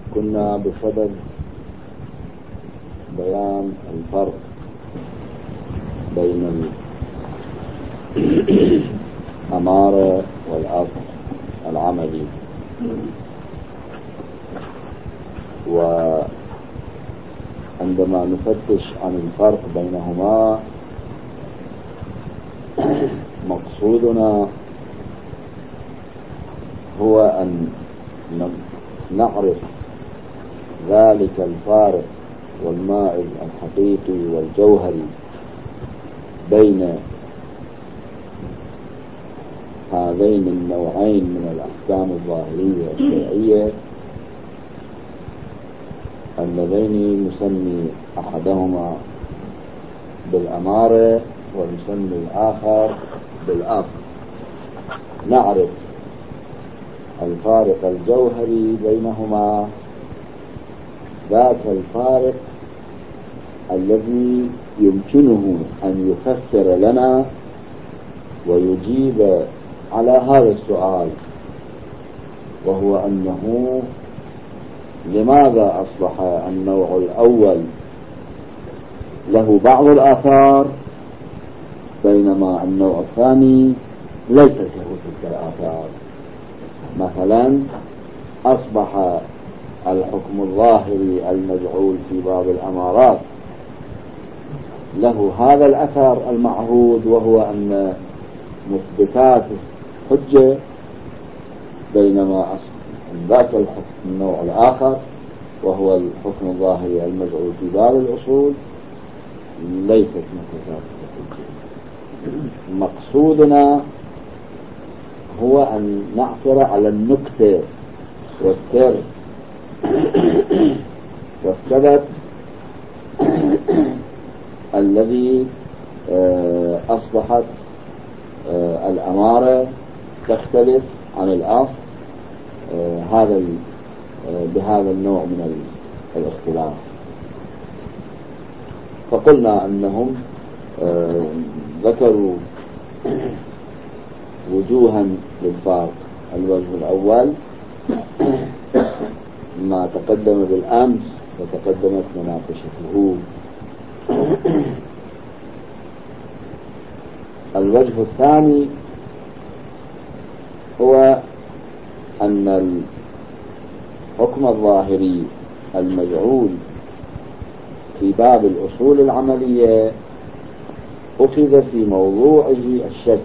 كنا بصدد بيان الفرق بين الأمارة والأصل العملي، وعندما نفتش عن الفرق بينهما مقصودنا هو أن نعرف ذلك الفارق والمائز الحقيقي والجوهري بين هذين النوعين من الأحكام الظاهرية والشرعية اللذين نسمي أحدهما بالأمارة ونسمي الآخر بالأصل. نعرف الفارق الجوهري بينهما، ذاك الفارق الذي يمكنه أن يفسر لنا ويجيب على هذا السؤال، وهو أنه لماذا أصبح النوع الأول له بعض الآثار بينما النوع الثاني ليس له تلك الآثار. مثلا أصبح الحكم الظاهري المجعول في باب الأمارات له هذا الأثر المعهود، وهو أن مثبتات حجة، بينما ذاك النوع الآخر وهو الحكم الظاهري المجعول في باب الأصول ليست مثبتات حجة. مقصودنا هو أن نعثر على النكتة والسر والسبب الذي أصبحت الأمارة تختلف عن الأصل بهذا النوع من الاختلاف. فقلنا أنهم ذكروا وجوها للفارق. الوجه الأول ما تقدم بالأمس وتقدمت مناقشته. الوجه الثاني هو أن الحكم الظاهري المجعول في باب الأصول العملية أخذ في موضوعه الشك،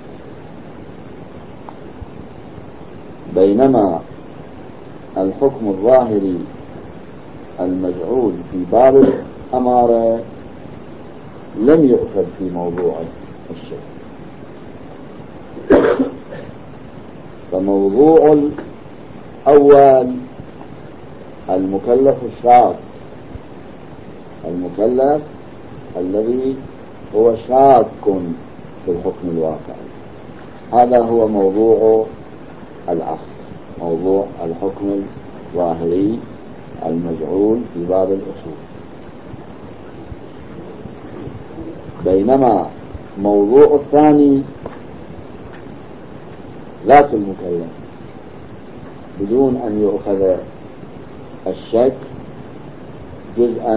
بينما الحكم الظاهري المجعول في باب الأمارة لم يؤخذ في موضوعه الشك. فموضوع الأول المكلف الشاك، المكلف الذي هو شاك في الحكم الواقعي، هذا هو موضوع الأصل، موضوع الحكم الظاهري المجعول في باب الأصول. بينما موضوع الثاني ذات المكلف بدون أن يؤخذ الشك جزءا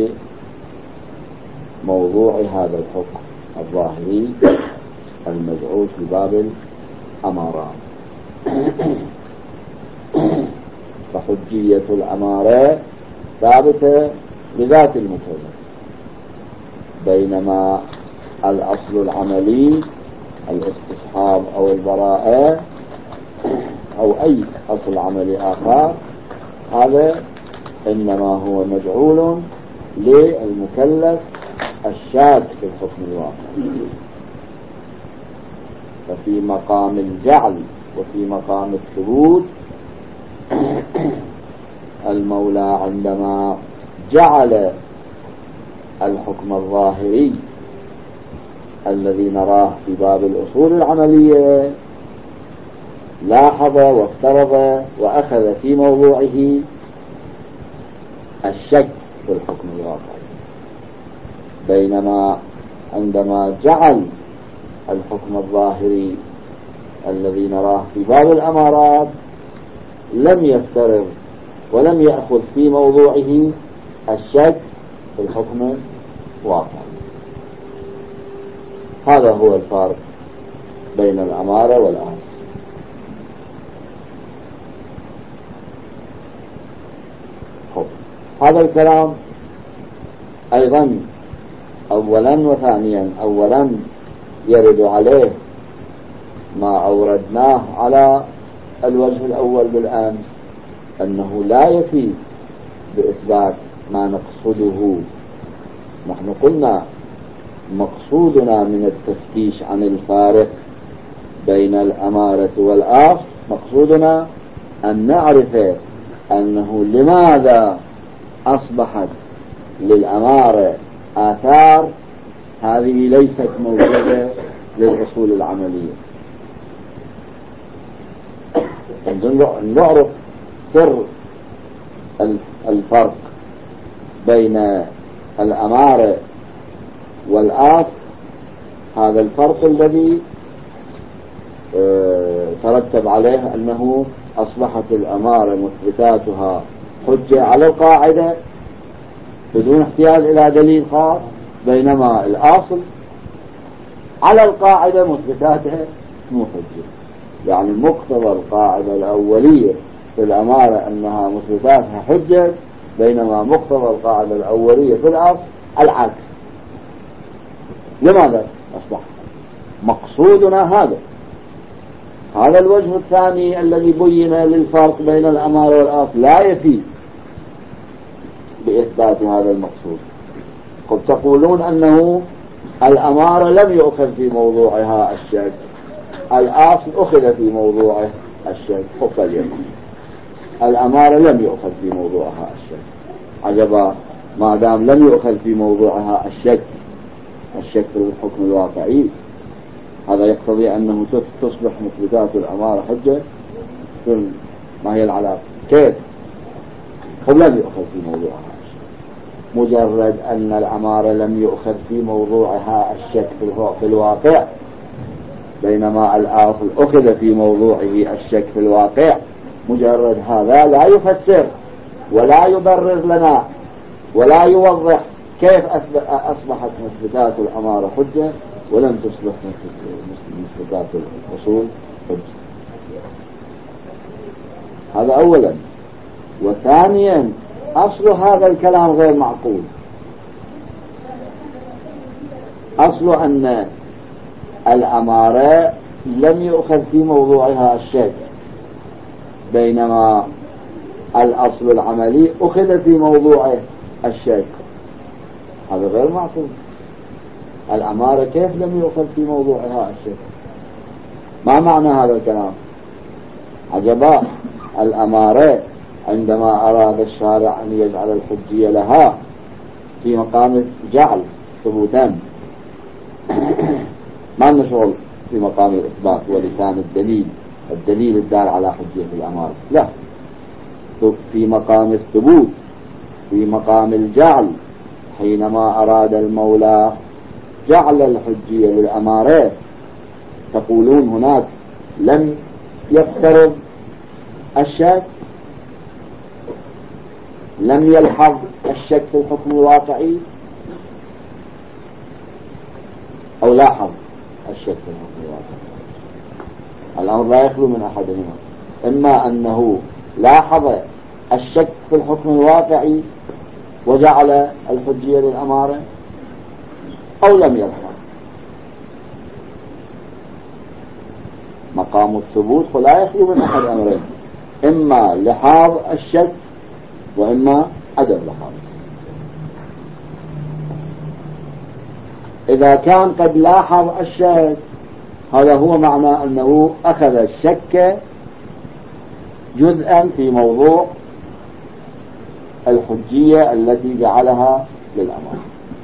لموضوع هذا الحكم الظاهري المجعول في باب الأمارات. فحجية الأمارة ثابتة لذات المكلف، بينما الأصل العملي الاستصحاب أو البراءة أو أي أصل عملي آخر هذا إنما هو مجعول للمكلف الشاك في الحكم الواقعي. ففي مقام الجعل وفي مقام الثبوت المولى عندما جعل الحكم الظاهري الذي نراه في باب الأصول العملية لاحظ وافترض وأخذ في موضوعه الشك في الحكم الواقعي، بينما عندما جعل الحكم الظاهري الذي نراه في باب الأمارات لم يفترض ولم يأخذ في موضوعه الشك في الحكم الواقع. هذا هو الفرق بين الأمارة والآصل. هذا الكلام أيضا أولا وثانيا، أولا يرد عليه ما أوردناه على الوجه الأول بالأمس، أنه لا يفي بإثبات ما نقصده. نحن قلنا مقصودنا من التفتيش عن الفارق بين الأمارة والآصل، مقصودنا أن نعرف أنه لماذا أصبحت للأمارة آثار هذه ليست موجودة للأصول العملية. نعرف سر الفرق بين الأمارة والآصل، هذا الفرق الذي ترتب عليه أنه أصبحت الأمارة مثبتاتها حجة على القاعدة بدون احتياج إلى دليل خاص، بينما الأصل على القاعدة مثبتاتها مو حجة. يعني مقتضى القاعدة الأولية في الأمارة أنها مثبتاتها حجة، بينما مقتضى القاعدة الأولية في الأصل العكس. لماذا أصبح مقصودنا هذا الوجه الثاني الذي بين للفرق بين الأمارة والأصل لا يفي بإثبات هذا المقصود. قد تقولون أنه الأمارة لم يؤخذ في موضوعها الشك، الأصل أخذ في موضوعه الشك. فليكن الأمارة لم يؤخذ في موضوعها الشك. عجبا، ما دام لم يؤخذ في موضوعها الشك في الحكم الواقعي، هذا يقتضي أنه تصبح مثبتات الأمارة حجة. ما هي العلاقة؟ كيف؟ هم لم يؤخذ في موضوعها الشك. مجرد أن الأمارة لم يؤخذ في موضوعها الشك في الواقع، بينما الأصل أخذ في موضوعه الشك في الواقع، مجرد هذا لا يفسر ولا يبرر لنا ولا يوضح كيف أصبحت مثبتات الأمارة حجة ولم تصبح مثبتات الأصول حجة. هذا أولا. وثانيا، أصل هذا الكلام غير معقول. أصل أن الأمارة لم يؤخذ في موضوعها الشك، بينما الأصل العملي أخذ في موضوعه الشك. هذا غير معقول. الأمارة كيف لم يؤخذ في موضوعها الشك؟ ما معنى هذا الكلام؟ عجبا، الأمارة عندما أراد الشارع أن يجعل الحجية لها في مقام جعل ثبوتا، ما نشغل في مقام الإثبات ولسان الدليل الدال على حجية الأمارة، لا، في مقام الثبوت، في مقام الجعل. حينما أراد المولى جعل الحجية للأمارات، تقولون هناك لم يفترض الشك، لم يلحظ الشك في الحكم الواقعي، أو لاحظ الشك في الحكم الواقعي. الأمر لا يخلو من أحدهما، إما أنه لاحظ الشك في الحكم الواقعي وجعل الحجية للأمارة، أو لم يلحظ. مقام الثبوت لا يخلو من أحد أمرين، إما لحاظ الشك وإما عدم لحاظ. إذا كان قد لاحظ الشك، هذا هو معنى أنه أخذ الشك جزءا في موضوع الحجية التي جعلها للأمر.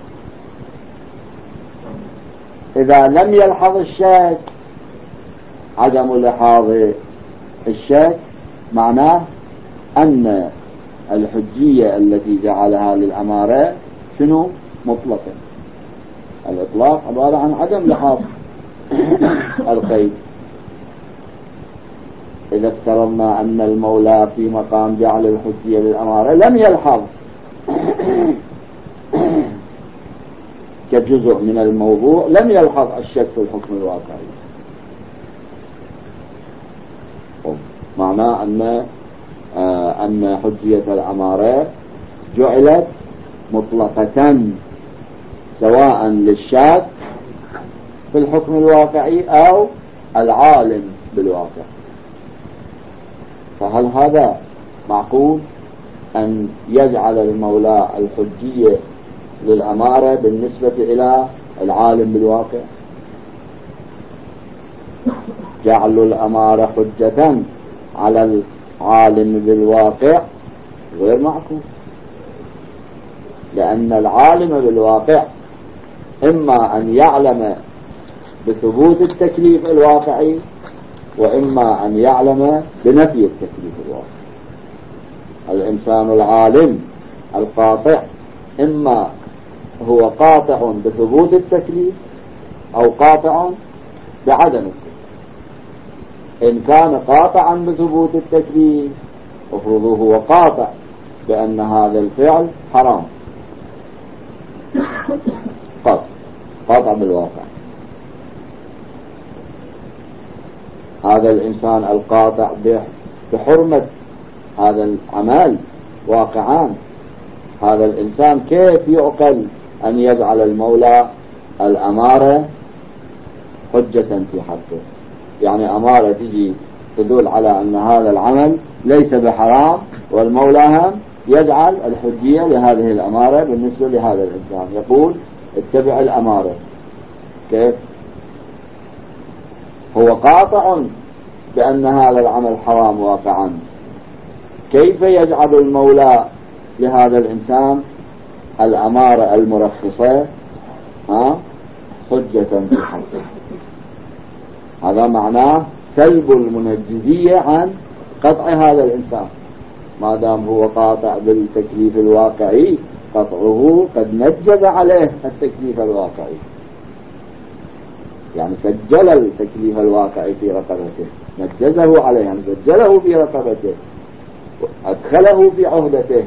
إذا لم يلحظ الشك، عدم لحاظ الشك معناه أن الحجية التي جعلها للأمارة شنو؟ مطلقة. الإطلاق عبارة عن عدم لحاظ القيد. إذا افترضنا أن المولى في مقام جعل الحجية للأمارة لم يلحظ كجزء من الموضوع، لم يلحظ الشك في الحكم الواقعي، معناه أن حجية الأمارة جعلت مطلقة سواء للشاك في الحكم الواقعي أو العالم بالواقع. فهل هذا معقول أن يجعل المولى الحجية للأمارة بالنسبة إلى العالم بالواقع؟ جعل الأمارة حجة على العالم بالواقع غير معقول، لأن العالم بالواقع إما أن يعلم بثبوت التكليف الواقعي وإما أن يعلم بنفي التكليف الواقعي. الإنسان العالم القاطع إما هو قاطع بثبوت التكليف أو قاطع بعدم التكليف. إن كان قاطعا بثبوت التكليف مفروض هو قاطع بأن هذا الفعل حرام، قاطع بالواقع. هذا الإنسان القاطع بحرمة هذا العمل واقعان، هذا الإنسان كيف يعقل أن يجعل المولى الأمارة حجة في حقه؟ يعني أمارة تجي تدل على أن هذا العمل ليس بحرام، والمولى هم يجعل الحجية لهذه الأمارة بالنسبة لهذا الإنسان، يقول اتبع الأمارة. كيف؟ هو قاطع بأن هذا العمل حرام واقعا، كيف يجعل المولى لهذا الإنسان الأمارة المرخصة حجة في حقه؟ هذا معناه سلب المنجزية عن قطع هذا الإنسان. ما دام هو قاطع بالتكليف الواقعي، قطعه قد نجز عليه التكليف الواقعي، يعني سجل التكليف الواقعي في رقبته، نجزه عليه، يعني سجله في رقبته، أدخله في عهدته.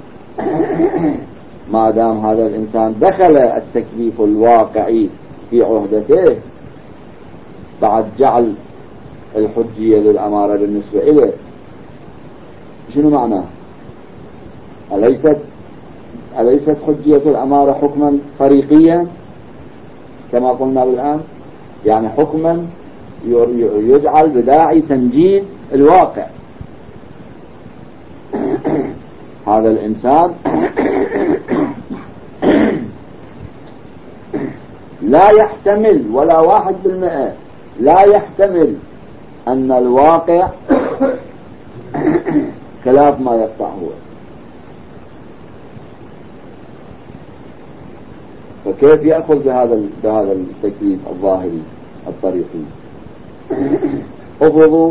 ما دام هذا الإنسان دخل التكليف الواقعي في عهدته بعد جعل الحجية للأمارة بالنسبة إليه، شنو معناه؟ أليست حجية الأمارة حكما طريقيا كما قلنا بالآن؟ يعني حكما يجعل بداعي تنجيز الواقع. هذا الإنسان لا يحتمل ولا 1% لا يحتمل أن الواقع خلاف ما يقطع هو. فكيف يأخذ بهذا التكليف الظاهري الطريقي؟ أفرضوا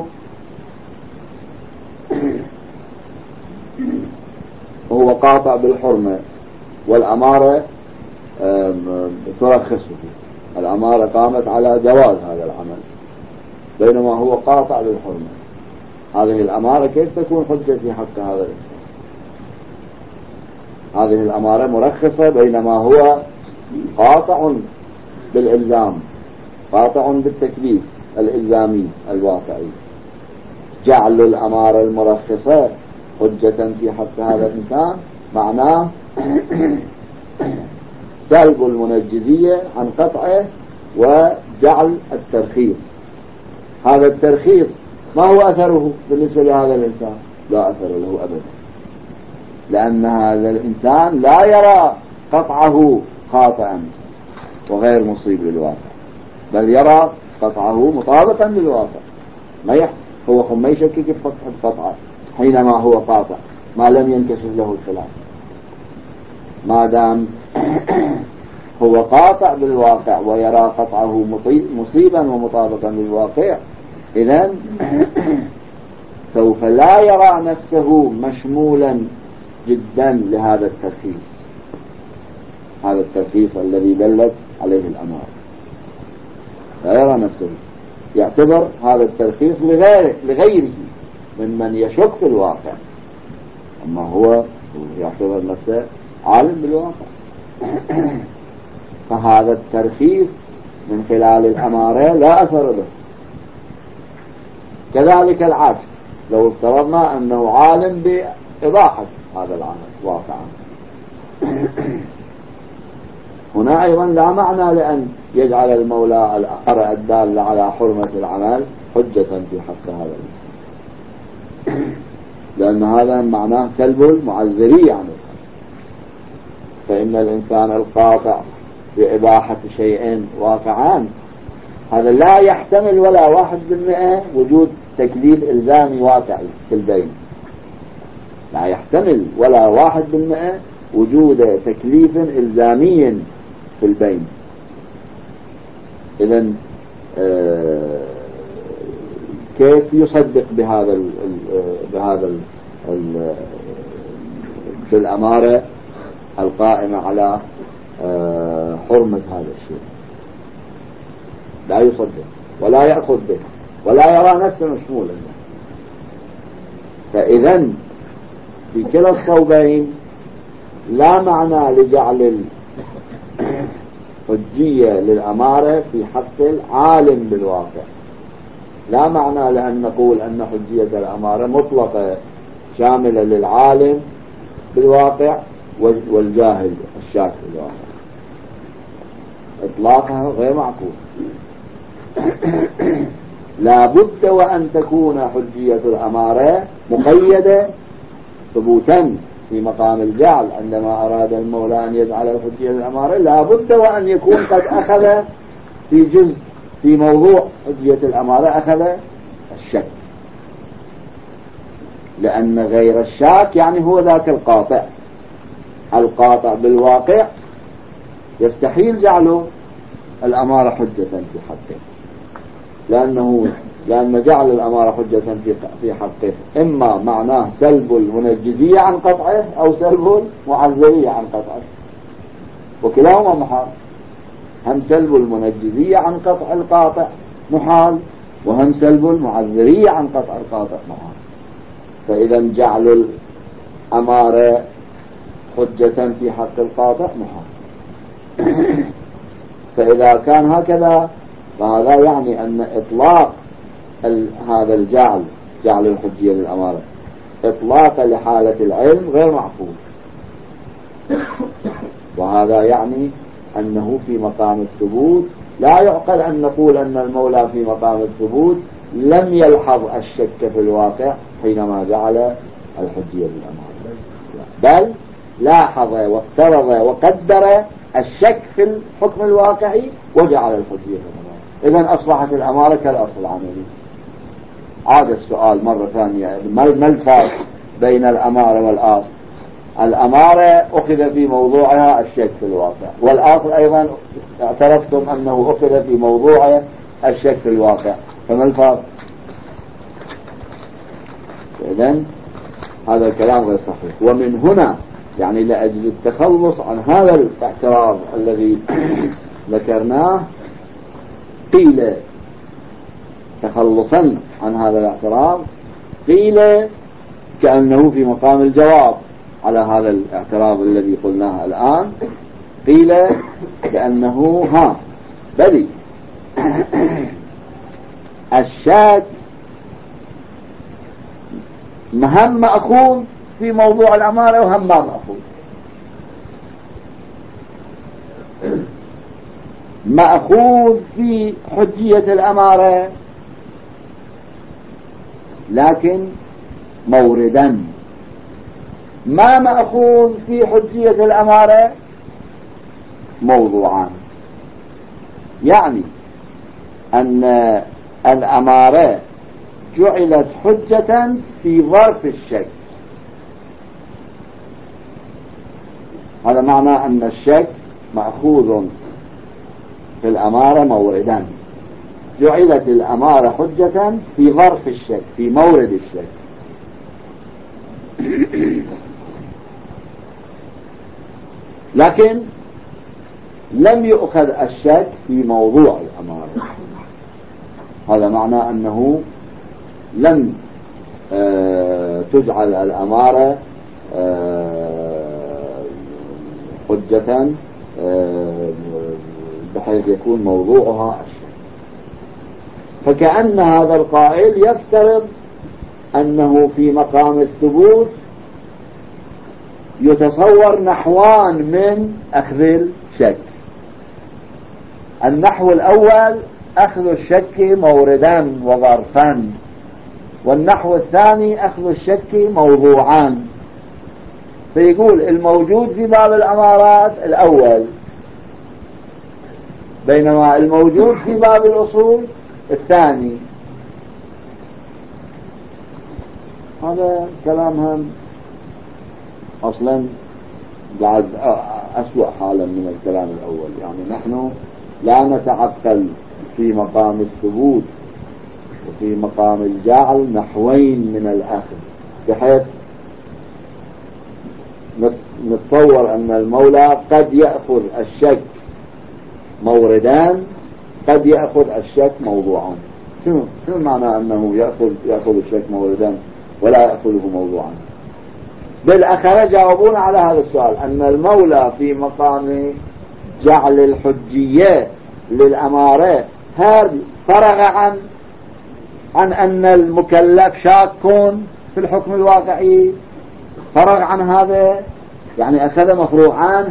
هو قاطع بالحرمة والأمارة ترخصه، الأمارة قامت على جواز هذا العمل بينما هو قاطع بالحرمة، هذه الأمارة كيف تكون حجة في حق هذا الإنسان؟ هذه الأمارة مرخصة بينما هو قاطع بالإلزام، قاطع بالتكليف الإلزامي الواقعي. جعل الأمارة المرخصة حجة في حق هذا الإنسان معناه سلب المنجزية عن قطعه وجعل الترخيص. هذا الترخيص ما هو أثره بالنسبة لهذا الإنسان؟ لا أثر له أبدا، لأن هذا الإنسان لا يرى قطعه خاطئا وغير مصيب للواقع، بل يرى قطعه مطابقا للواقع. هو ما يشكك في قطعه حينما هو قاطع ما لم ينكشف له الخلاف. ما دام هو قاطع بالواقع ويرى قطعه مصيبا ومطابقا للواقع، إذن سوف لا يرى نفسه مشمولا جدا لهذا الترخيص، الذي دلت عليه الأمارة، لا يرى نفسه. يعتبر هذا الترخيص لغيره ممن يشك في الواقع، أما هو يعتبر نفسه عالم بالواقع. فهذا الترخيص من خلال الأمارة لا أثر له. كذلك العكس، لو افترضنا أنه عالم بإباحة هذا العمل واقعا، هنا أيضا لا معنى لأن يجعل المولى الأمر الدال على حرمة العمل حجة في حق هذا الإنسان، لأن هذا معناه سلب المعذرية عنه. فإن الإنسان القاطع بإباحة شيء واقعان هذا لا يحتمل ولا 1% وجود تكليف إلزامي واقعي في البين، لا يحتمل ولا 1% وجود تكليف إلزامي في البين. إذن كيف يصدق بهذا بالأمارة القائمة على حرمة هذا الشيء؟ لا يصدق ولا يأخذ به ولا يرى نفسه مشمولا. فإذن في كلا الصوبين لا معنى لجعل الحجية للأمارة في حق العالم بالواقع، لا معنى لأن نقول أن حجية الأمارة مطلقة شاملة للعالم بالواقع والجاهل الشاك بالواقع، إطلاقها غير معقول. لا بد وأن تكون حجية الأمارة مقيدة ثبوتا في مقام الجعل. عندما أراد المولى أن يجعل الحجية الأمارة لا بد وأن يكون قد أخذ في جزء في موضوع حجية الأمارة أخذ الشك، لأن غير الشاك يعني هو ذاك القاطع بالواقع يستحيل جعله الأمارة حجة في حقه، لأن جعل الأمارة حجة في حقه إما معناه سلب المنجزية عن قطعه أو سلب المعذرية عن قطعه، وكلاهما محال. هم سلب المنجزية عن قطع القاطع محال، وهم سلب المعذرية عن قطع القاطع محال. فإذا جعل الأمارة حجة في حق القاطع محال. فإذا كان هكذا فهذا يعني أن إطلاق هذا جعل الحجية للأمارة إطلاق لحالة العلم غير معقول، وهذا يعني أنه في مقام الثبوت لا يعقل أن نقول أن المولى في مقام الثبوت لم يلحظ الشك في الواقع حينما جعل الحجية للأمارة، بل لاحظ وافترض وقدر الشك في الحكم الواقعي وجعل الحجية للأمارة. إذن أصبحت الأمارة كالأصل العملي. عاد السؤال مرة ثانية، ما الفرق بين الأمارة والأصل؟ الأمارة أخذ في موضوعها الشك في الواقع، والأصل أيضا اعترفتم أنه أخذ في موضوعه الشك في الواقع، فما الفرق؟ إذن هذا الكلام غير صحيح. ومن هنا يعني لأجل التخلص عن هذا الاعتراض الذي ذكرناه قيل تخلصا عن هذا الاعتراض قيل كأنه في مقام الجواب على هذا الاعتراض الذي قلناه الآن، قيل كأنه بلي الشك مهم مأخوذ في موضوع الأمارة وهم ما مأخوذ. مأخوذ في حجية الأمارة لكن موردا، ما مأخوذ في حجية الأمارة موضوعان، يعني أن الأمارة جعلت حجة في ظرف الشك. هذا معنى أن الشك مأخوذ في الأمارة موردا، جعلت الأمارة حجة في ظرف الشك في مورد الشك. لكن لم يؤخذ الشك في موضوع الأمارة، هذا معنى أنه لم تجعل الأمارة حجة بحيث يكون موضوعها الشك. فكأن هذا القائل يفترض أنه في مقام الثبوت يتصور نحوان من أخذ الشك. النحو الأول أخذ الشك موردا وظرفا، والنحو الثاني أخذ الشك موضوعا. فيقول الموجود في باب الأمارات الأول، بينما الموجود في باب الأصول الثاني. هذا كلام هم أصلا بعد أسوأ حالا من الكلام الأول. يعني نحن لا نتعقل في مقام الثبوت وفي مقام الجعل نحوين من الأخذ، بحيث نتصور أن المولى قد يأخذ الشك موردان، قد يأخذ الشك موضوعا. شنو معنى أنه يأخذ الشك موردان ولا يأخذه موضوعا؟ بالأخير جاوبون على هذا السؤال، أن المولى في مقام جعل الحجية للأمارة هل فرغ عن أن المكلف شاك في الحكم الواقعي؟ فرغ عن هذا، يعني أخذ مفروغ عنه،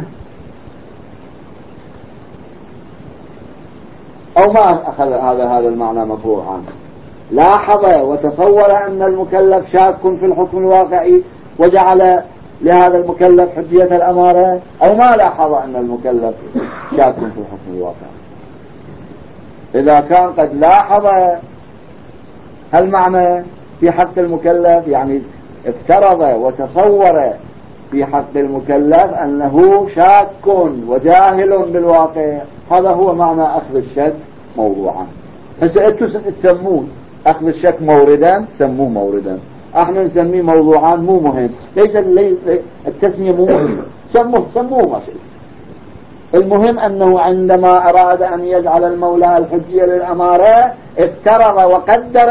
أو ما أخذ هذا المعنى مفروغ عنه؟ لاحظ وتصور أن المكلف شاك في الحكم الواقعي وجعل لهذا المكلف حجية الأمارة، أو ما لاحظ أن المكلف شاك في الحكم الواقعي؟ إذا كان قد لاحظ هالمعنى في حق المكلف، يعني افترض وتصور في حق المكلف أنه شاك وجاهل بالواقع، هذا هو معنى أخذ الشك موضوعا. هسه أنتم تسمون أخذ الشك موردا، سموه موردا، احنا نسميه موضوعا، مو مهم. ليس التسمية مو مهم، سموه ما شئت. المهم أنه عندما أراد أن يجعل المولى الحجية للأمارة افترض وقدر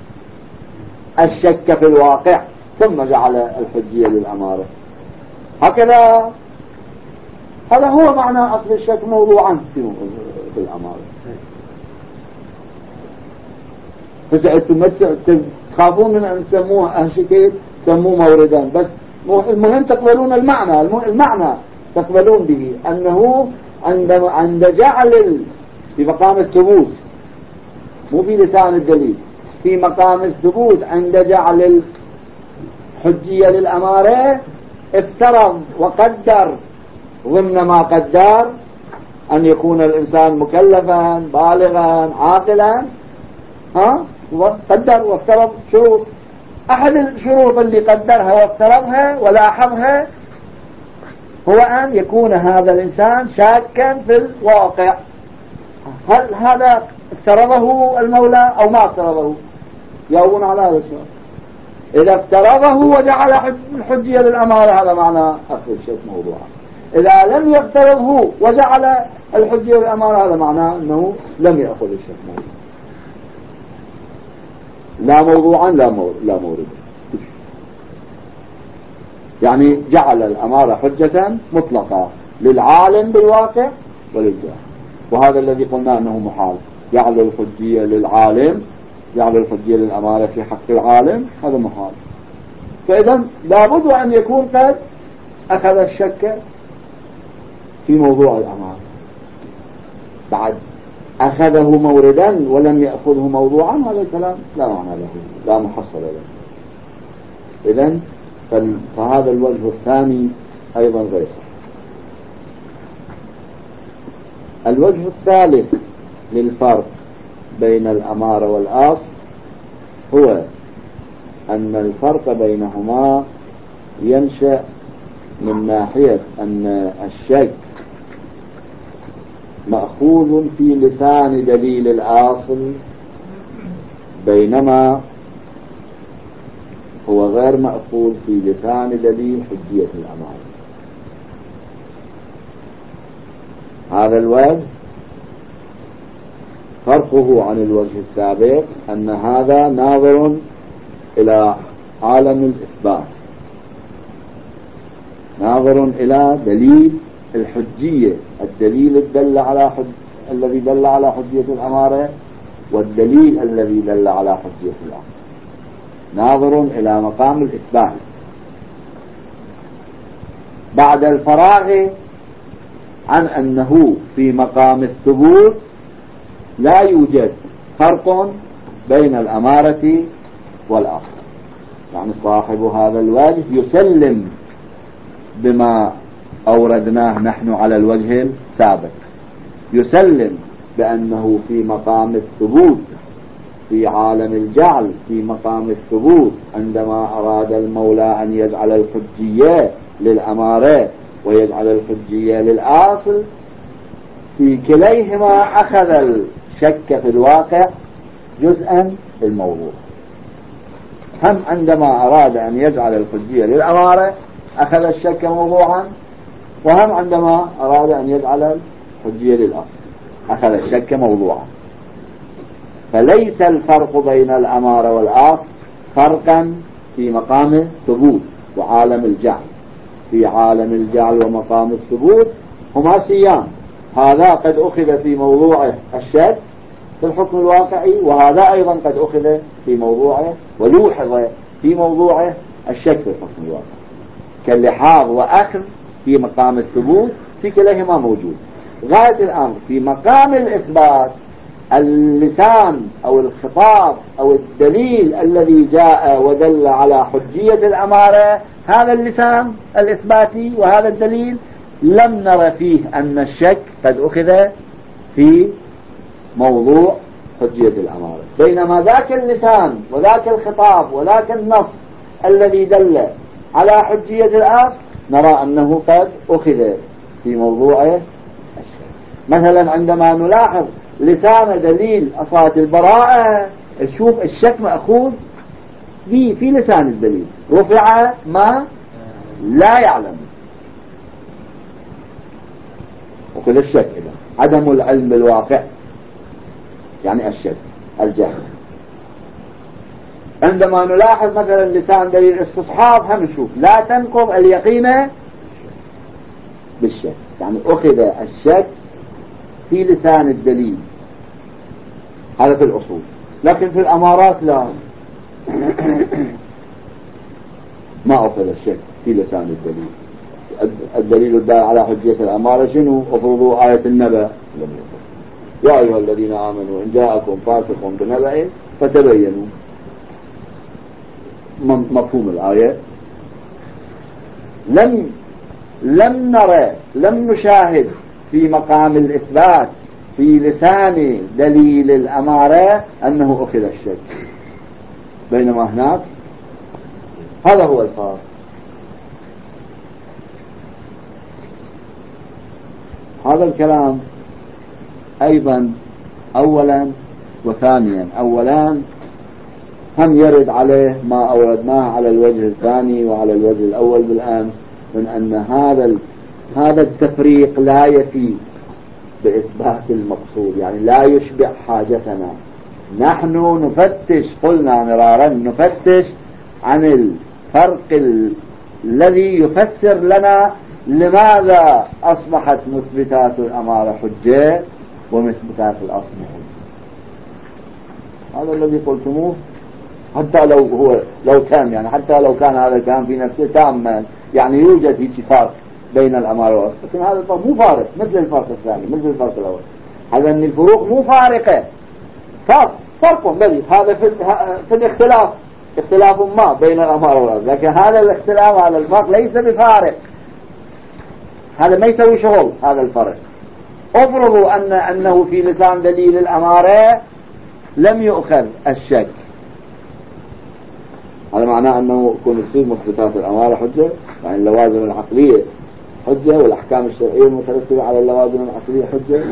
الشك في الواقع ثم جعل الحجية للأمارة. هكذا هذا هو معنى أخذ الشك موضوعا في الأمارة. فسألتم تخافون من أن تسموه هالشكل، سموه موردا، بس المهم تقبلون المعنى تقبلون به، أنه عند جعل في مقام الثبوت، مو في لسان الدليل، في مقام الثبوت عند جعل الحجية للأمارة افترض وقدر ضمن ما قدر أن يكون الإنسان مكلفا بالغا عاقلا. قدر وافترض شروط. أحد الشروط اللي قدرها وافترضها ولاحظها هو أن يكون هذا الإنسان شاكا في الواقع. هل هذا افترضه المولى أو ما افترضه؟ يجاوبون على هذا السؤال. إذا افترضه وجعل الحجية للأمارة هذا معنى أخذ الشك موضوعا. إذا لم يفترضه وجعل الحجية للأمارة هذا معناه أنه لم يأخذ الشك موضوعا، لا موضوعا لا موردا. يعني جعل الأمارة حجة مطلقة للعالم بالواقع وللجاهل، وهذا الذي قلنا أنه محال. جعل الحجية للعالم، جعل الحجية للأمارة في حق العالم، هذا محال. فإذا لابد أن يكون قد أخذ الشك في موضوع الأمارة، بعد أخذه موردا ولم يأخذه موضوعا، هذا الكلام لا معنى له، لا محصل له. إذن فهذا الوجه الثاني أيضا غير صحيح. الوجه الثالث للفرق بين الأمارة والأصل هو أن الفرق بينهما ينشأ من ناحية أن الشك مأخوذ في لسان دليل الأصل، بينما هو غير مأخوذ في لسان دليل حجية الأمارة. هذا الوجه فرقه عن الوجه السابق أن هذا ناظر إلى عالم الإثبات، ناظر إلى دليل الحجية، الدليل الذي دل على حجية الأمارة، والدليل الذي دل على حجية الأمر، ناظر إلى مقام الإثبات. بعد الفراغ عن أنه في مقام الثبوت لا يوجد فرق بين الأمارة والأصل، يعني صاحب هذا الوجه يسلم بما أوردناه نحن على الوجه السابق، يسلم بأنه في مقام الثبوت، في عالم الجعل، في مقام الثبوت عندما أراد المولى أن يجعل الحجية للأمارة ويجعل الحجية للأصل، في كليهما أخذ الشك في الواقع جزءا الموضوع. هم عندما أراد أن يجعل الحجية للأمارة أخذ الشك موضوعا، وهم عندما أراد أن يجعل الحجية للأصل أخذ الشك موضوعا. فليس الفرق بين الأمارة والأصل فرقا في مقام الثبوت وعالم الجعل. في عالم الجعل ومقام الثبوت هما سيان، هذا قد أخذ في موضوعه الشك في الحكم الواقعي، وهذا أيضا قد أخذ في موضوعه ولوحظ في موضوعه الشك في الحكم الواقعي، كاللحاظ وأخذ في مقام الثبوت في كليهما موجود. غاية الأمر في مقام الإثبات اللسان أو الخطاب أو الدليل الذي جاء ودل على حجية الأمارة، هذا اللسان الإثباتي وهذا الدليل لم نرى فيه أن الشك قد أخذ في موضوع حجية الأمارة، بينما ذاك اللسان وذاك الخطاب وذاك النص الذي دل على حجية الأصل نرى أنه قد أخذ في موضوعه الشك. مثلا عندما نلاحظ لسان دليل أصالة البراءة، نشوف الشك مأخوذ في لسان الدليل، رفع ما لا يعلم، وكل الشك إذا عدم العلم بالواقع يعني الشك الجهل. عندما نلاحظ مثلا لسان دليل استصحاب هم نشوف لا تنقض اليقين بالشك، يعني أخذ الشك في لسان الدليل، هذا في الأصول. لكن في الأمارات لا، ما أخذ الشك في لسان الدليل. الدليل الدال على حجية الأمارة شنو؟ أفرضوا آية النبأ، يا أيها الذين آمنوا إن جاءكم فاسق بنبأ فتبينوا، مفهوم الآية لم نشاهد في مقام الإثبات في لسان دليل الأمارة أنه أخذ الشك، بينما هناك هذا هو الفرق. هذا الكلام أيضا أولا وثانيا، أولا هم يرد عليه ما أوردناه على الوجه الثاني وعلى الوجه الأول بالأمس، من أن هذا التفريق لا يفي بإثبات المقصود، يعني لا يشبع حاجتنا. نحن نفتش، قلنا مرارا نفتش عن الفرق الذي يفسر لنا لماذا أصبحت مثبتات الأمارة حجة ومثبتات الأصل حجة. هذا الذي قلتموه، حتى لو كان يعني حتى لو كان هذا الكلام في نفسه تاما، يعني يوجد هيك فرق بين الأمارة والأصل، لكن هذا الفرق مو فارق مثل الفرق الثاني، مثل الفرق الأول. هذا أن الفروق مو فارقة، فرق بل هذا في الاختلاف، اختلاف ما بين الأمارة والأصل، لكن هذا الاختلاف هذا الفرق ليس بفارق، هذا ما يسوي شغل. هذا الفرق افرضوا أنه في لسان دليل الأمارة لم يؤخذ الشك، هذا معناه أنه يكون تصير مثبتات الأمارة حجة، يعني اللوازم العقلية حجة والأحكام الشرعية المترتبة على اللوازم العقلية حجة،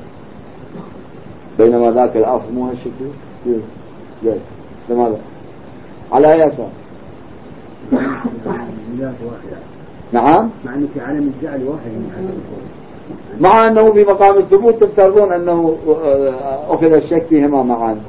بينما ذاك الأصل مو هالشكل. لماذا؟ على أي أساس؟ واحدة. نعم، مع أنه في عالم الجعل واحد من مع أنه في مقام الثبوت تفترضون أنه أخذ الشك فيهما معا.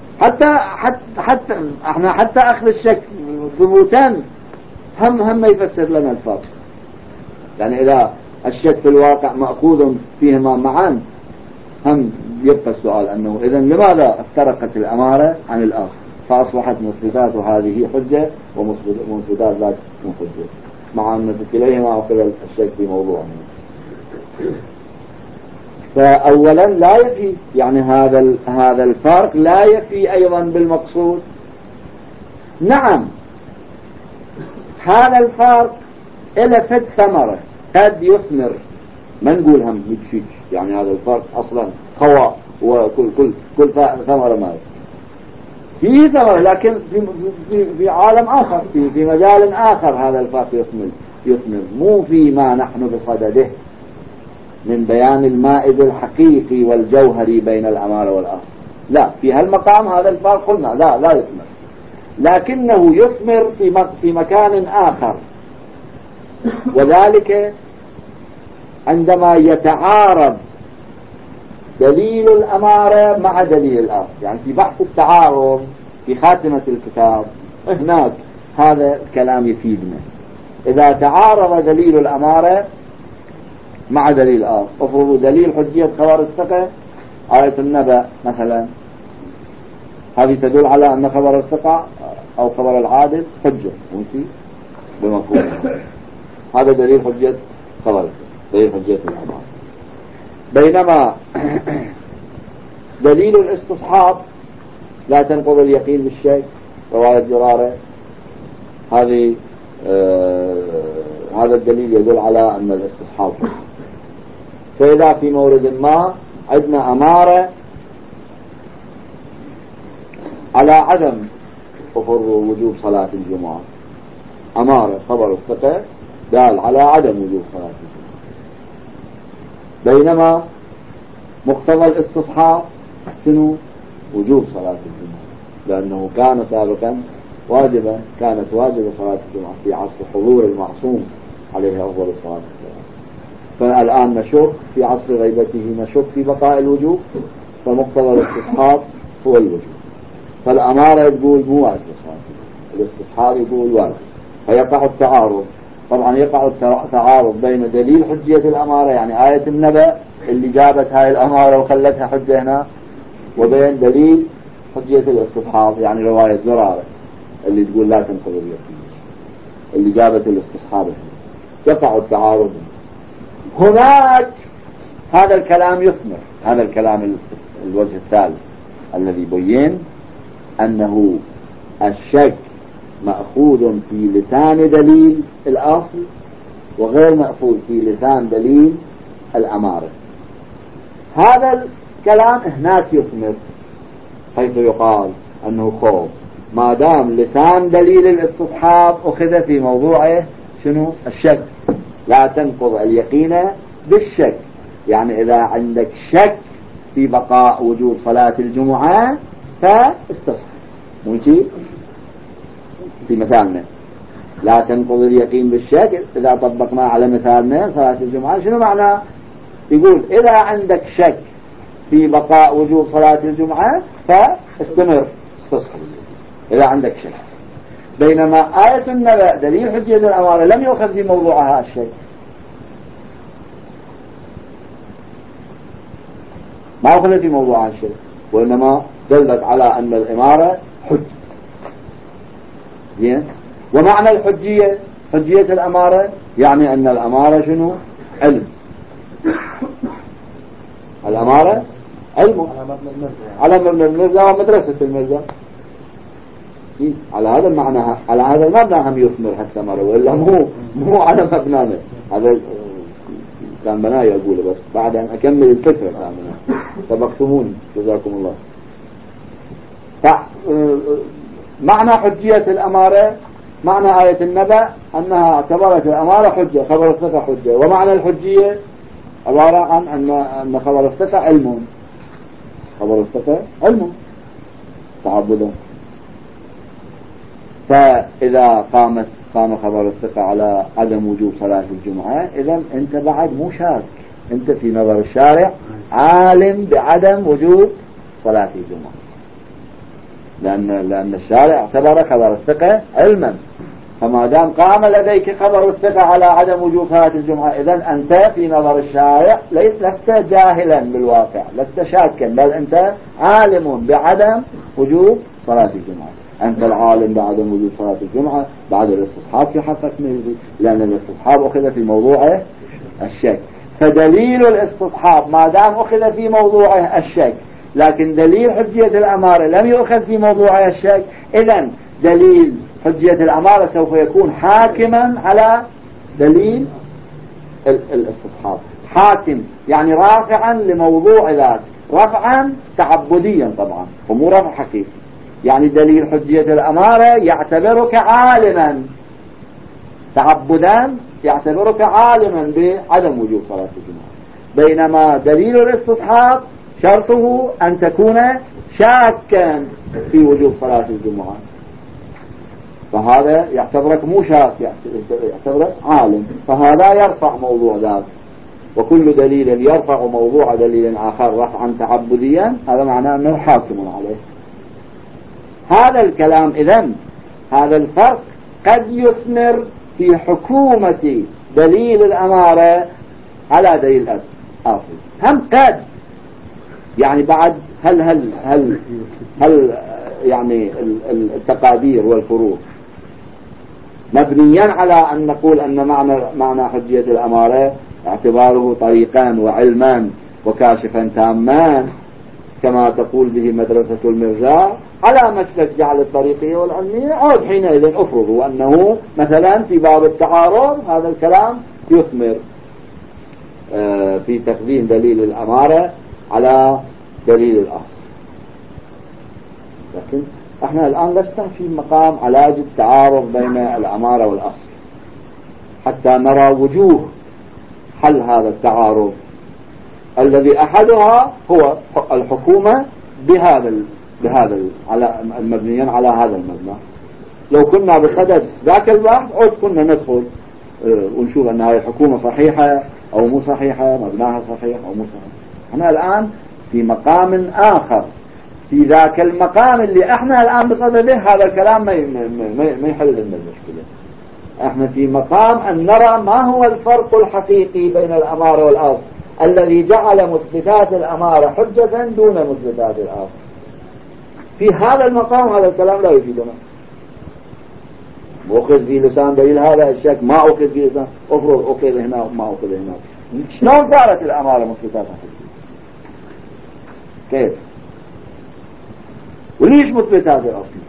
حتى أخذ الشك ثبوتا هم يفسر لنا الفرق. يعني إذا الشك في الواقع مأخوذ فيهما معا هم يبقى السؤال أنه إذن لماذا افترقت الأمارة عن الأصل فأصبحت مثبتات هذه حجة ومثبتات ذات حجة مع أن كليهما أخذ الشك في موضوع. فأولا لا يفي، يعني هذا الفرق لا يفي أيضا بالمقصود. نعم هذا الفرق إلى فد ثمرة قد يثمر، ما نقول هم يكفيك، يعني هذا الفرق أصلا خواء وكل ثمرة ما في ثمرة، لكن في عالم آخر، في مجال آخر هذا الفرق يثمر مو فيما نحن بصدده من بيان المائز الحقيقي والجوهري بين الأمارة والأصل. لا، في هالمقام هذا الفرق قلنا لا يثمر، لكنه يثمر في مكان آخر، وذلك عندما يتعارض دليل الأمارة مع دليل الأصل. يعني في بحث التعارض في خاتمة الكتاب هناك هذا الكلام يفيدنا. إذا تعارض دليل الأمارة مع دليل الأصل، افرضوا دليل حجية خبر الثقة آية النبأ مثلا، هذه تدل على أن خبر الثقة أو خبر العادل حجة بمفهوم، هذا دليل حجية خبر الثقة، دليل حجية الأمارة. بينما دليل الاستصحاب لا تنقض اليقين بالشيء، رواية جرارة، هذا الدليل يدل على أن الاستصحاب. فإذا في مورد ما عندنا أمارة على عدم وجوب صلاة الجمعة، أمارة خبر الثقة دال على عدم وجوب صلاة الجمعة، بينما مقتضى الاستصحاب شنو؟ وجوب صلاة الجمعة، لأنه كان سابقا واجبا، كانت واجبة صلاة الجمعة في عصر حضور المعصوم عليه أفضل الصلاة والسلام. فالآن نشك في عصر غيبته، نشك في بقاء الوجوب، فمقتضى الاستصحاب هو الوجوب. فالأمارة تقول مو واجب صلاة الجمعة، الاستصحاب يقول واجب، فيقع التعارض. طبعا يقع التعارض بين دليل حجية الأمارة، يعني آية النبأ اللي جابت هاي الأمارة وخلتها حجة هنا، وبين دليل حجية الاستصحاب، يعني رواية زرارة اللي تقول لا تنقض اليقين، اللي جابت الاستصحاب. يقع التعارض هناك. هذا الكلام يثمر، هذا الكلام الوجه الثالث الذي بين أنه الشك مأخوذ في لسان دليل الأصل وغير مأخوذ في لسان دليل الأمارة. هذا الكلام هناك يثمر، حيث يقال أنه خوف ما دام لسان دليل الاستصحاب أخذ في موضوعه شنو؟ الشك، لا تنقض اليقين بالشك. يعني إذا عندك شك في بقاء وجوب صلاة الجمعة فاستصحب، ماشي؟ في مثالنا لا تنقض اليقين بالشك، إذا طبقنا على مثالنا صلاة الجمعة شنو معناه؟ يقول إذا عندك شك في بقاء وجوب صلاة الجمعة فاستمر، استصحب إذا عندك شك. بينما آية النبأ دليل حجية الأمارة لم يؤخذ في موضوعها الشك، ما أخذ في موضوعها الشك، وإنما دلت على أن الأمارة حج. زين؟ ومعنى الحجية، حجية الأمارة يعني أن الأمارة شنو؟ علم. الأمارة علم على مبنى المرزا ومدرسة المرزا. على هذا المعنى، على هذا المبنى هم يثمر حتى مرة، وإلا مو على مبنانا. هذا كان بناي أقوله، بس بعد أن أكمل الفكرة كاملة سبقتموني جزاكم الله. معنى حجية الأمارة، معنى آية النبأ أنها اعتبرت الأمارة حجة، خبر الثقة حجة. ومعنى الحجية عبارة عن أن خبر الثقة علم، خبر الثقة علم تعبدا. فإذا قام خبر الثقة على عدم وجوب صلاة الجمعة، إذن أنت بعد مو شاك أنت في نظر الشارع عالم بعدم وجوب صلاة الجمعة، لأن الشارع اعتبر خبر الثقة علما، فما دام قام لديك خبر الثقة على عدم وجوب صلاة الجمعة، إذن أنت في نظر الشارع لست جاهلا بالواقع، لست شاكا، بل أنت عالم بعدم وجوب صلاة الجمعة. أنت العالم بعدم وجوب صلاة الجمعة بعد الاستصحاب في حقك مجزي، لأن الاستصحاب أخذ في موضوعه الشك. فدليل الاستصحاب ما دام أخذ في موضوعه الشك، لكن دليل حجية الأمارة لم يؤخذ في موضوعه الشك، إذن دليل حجية الأمارة سوف يكون حاكما على دليل الاستصحاب. حاكم يعني رافعا لموضوع ذات، رفعا تعبديا طبعا ومو رفع حقيقي. يعني دليل حجية الأمارة يعتبرك عالما، تعبدا يعتبرك عالما بعدم وجوب صلاة الجمعة، بينما دليل الاستصحاب شرطه أن تكون شاكا في وجوب صلاة الجمعة، فهذا يعتبرك مو شاك، يعتبرك عالم، فهذا يرفع موضوع ذات. وكل دليل يرفع موضوع دليل آخر رفعا تعبديا هذا معناه أنه حاكم عليه. هذا الكلام إذن هذا الفرق قد يثمر في حكومة دليل الأمارة على دليل الأصل، هم قد يعني بعد هل يعني التقادير والفروق مبنيا على أن نقول أن معنى حجية الأمارة اعتباره طريقا وعلما وكاشفا تامان كما تقول به مدرسة المرجاء على مسلك جعل الطريقية والعلمية، عود حينئذ أفرضوا أنه مثلا في باب التعارض هذا الكلام يثمر في تقديم دليل الأمارة على دليل الأصل. لكن احنا الآن لسنا في مقام علاج التعارض بين الأمارة والأصل حتى نرى وجوه حل هذا التعارض، الذي أحدها هو الحكومة بهذا على مبنيا على هذا المبنى. لو كنا بصدد ذاك البحث عود كنا ندخل ونشوف أن هذه الحكومة صحيحة أو مو صحيحة، مبناها صحيح أو مو صحيح. احنا الآن في مقام آخر، في ذاك المقام اللي احنا الآن بصدده هذا الكلام ما يحل لنا المشكلة. احنا في مقام أن نرى ما هو الفرق الحقيقي بين الأمارة والأصل الذي جعل مثبتات الأمارة حجة دون مثبتات الأصل. في هذا المقام هذا الكلام لا يفيدنا. أخذ في لسان دليل هذا الشك، ما أخذ في لسان أفرض أخذ هنا وما أخذ هنا. شلون صارت الأمارة مثبتات حجة؟ كيف؟ وليش مثبتات الأصل؟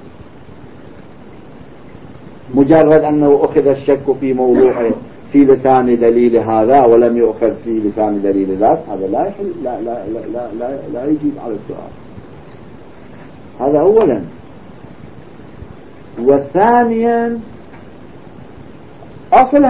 مجرد أنه أخذ الشك في موضوعه في لسان دليل هذا ولم يؤخذ في لسان دليل ذاك، هذا لا يحل لا يجيب على السؤال. هذا أولا. وثانيا أصل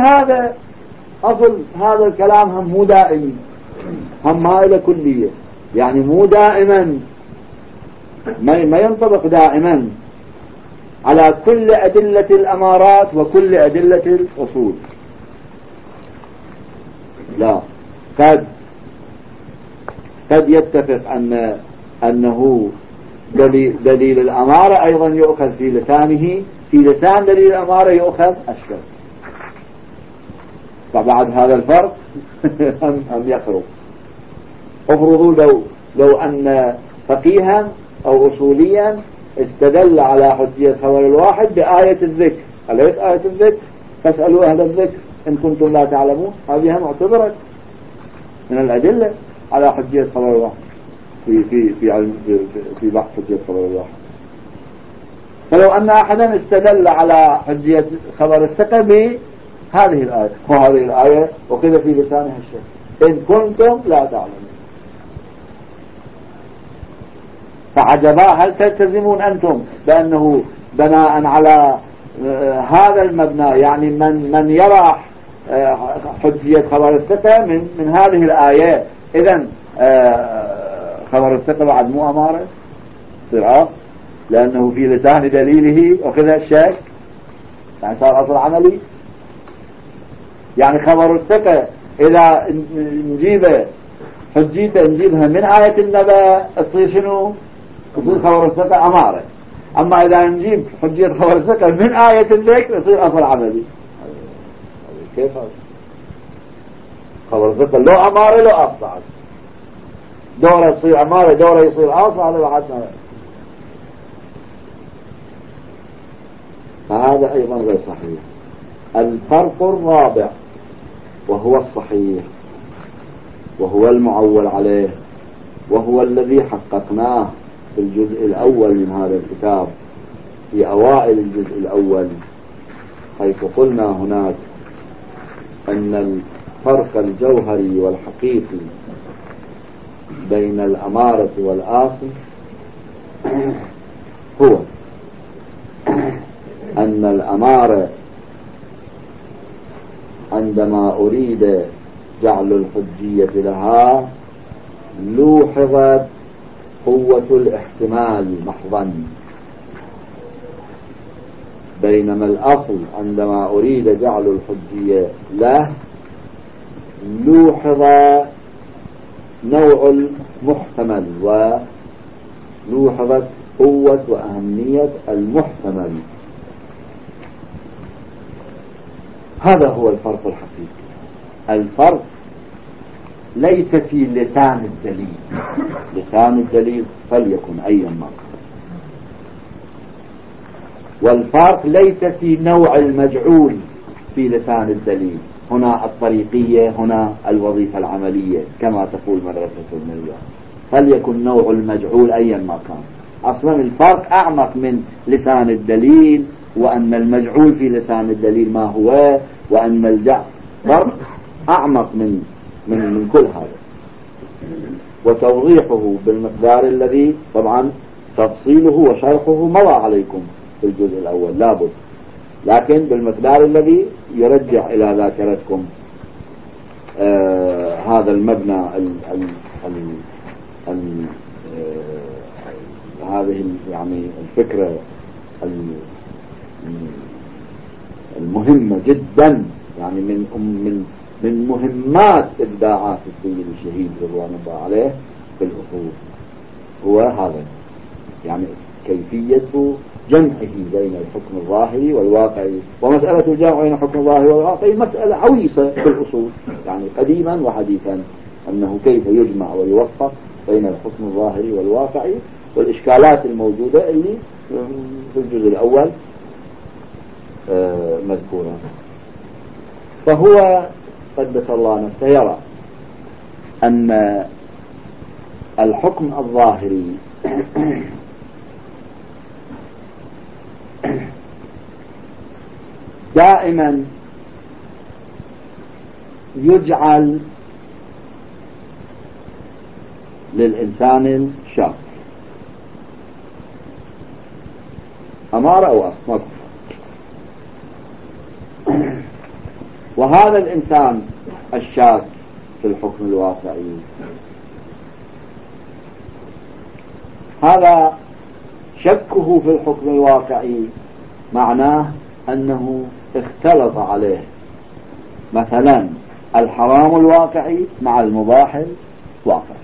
هذا الكلام هم مو دائم، هم ما إلى كلية، يعني مو دائما ما ينطبق دائما على كل أدلة الأمارات وكل أدلة الأصول. لا، قد يتفق أنه دليل الأمارة أيضا يؤخذ في لسانه، في لسان دليل الأمارة يؤخذ الشك. فبعد هذا الفرق هم يقرب. افرضوا لو أن فقيها أو أصوليا استدل على حجية خبر الواحد بآية الذكر، أليس آية الذكر فاسألوا أهل الذكر إن كنتم لا تعلمون، هذه معتبرة من الأدلة على حجية خبر الواحد في بحث حجية خبر الواحد. فلو أن أحدا استدل على حجية خبر الثقة بهذه الآية، وهذه الآية وقذ في لسانها الشك إن كنتم لا تعلمون، فعجبا هل تلتزمون أنتم بأنه بناء على هذا المبنى، يعني من يرى حجية خبر الثقة من هذه الآية، إذن خبر الثقة بعد مو أمارة صير أصل، لأنه في لسان دليله أخذ الشك، يعني صار أصل عملي. يعني خبر الثقة إذا نجيب حجيته نجيبها من آية النبأ تصير شنو؟ تصير خبر الثقة أمارة. أما إذا نجيب حجية خبر الثقة من آية الذكر يصير أصل عملي. كيف هذا؟ خبر الثقة لو أمارة لو أصل، دورة يصير أمارة دورة يصير أصل، هذا بعدنا. فهذا أيضا غير صحيح. الفرق الرابع وهو الصحيح وهو المعول عليه وهو الذي حققناه في الجزء الأول من هذا الكتاب في أوائل الجزء الأول، حيث قلنا هناك أن الفرق الجوهري والحقيقي بين الأمارة والآصل هو أن الأمارة عندما أريد جعل الحجية لها لوحظت قوة الاحتمال محضا، بينما الأصل عندما أريد جعل الحجية له لوحظ نوع المحتمل ولوحظت قوة وأهمية المحتمل. هذا هو الفرق الحقيقي. الفرق ليس في لسان الدليل، لسان الدليل فليكن أيا ما كان، والفرق ليس في نوع المجعول في لسان الدليل، هنا الطريقية هنا الوظيفة العملية كما تقول مدرسة المريا، فليكن نوع المجعول أيا ما كان. أصلا الفرق أعمق من لسان الدليل، وأن المجعول في لسان الدليل ما هو، وأن الجعل فرق أعمق من كل هذا، وتوضيحه بالمقدار الذي طبعا تفصيله وشرحه مضى عليكم في الجزء الأول لابد، لكن بالمقدار الذي يرجع إلى ذاكرتكم هذا المبنى هذه يعني الفكرة المهمة جدا، يعني من مهمات إبداعات السيد الشهيد رضوان الله عليه في الأصول هو هذا، يعني كيفية جمعه بين الحكم الظاهري والواقعي. ومسألة الجمع بين الحكم الظاهري والواقعي مسألة عويصة في الأصول، يعني قديما وحديثا، أنه كيف يجمع ويوفق بين الحكم الظاهري والواقعي، والإشكالات الموجودة اللي في الجزء الأول مذكورة. فهو قدس الله نفسه يرى أن الحكم الظاهري دائما يجعل للإنسان الشاك، أمارة أو أصمت، وهذا الإنسان الشاك في الحكم الواقعي هذا شكه في الحكم الواقعي معناه أنه اختلط عليه مثلا الحرام الواقعي مع المباح الواقعي،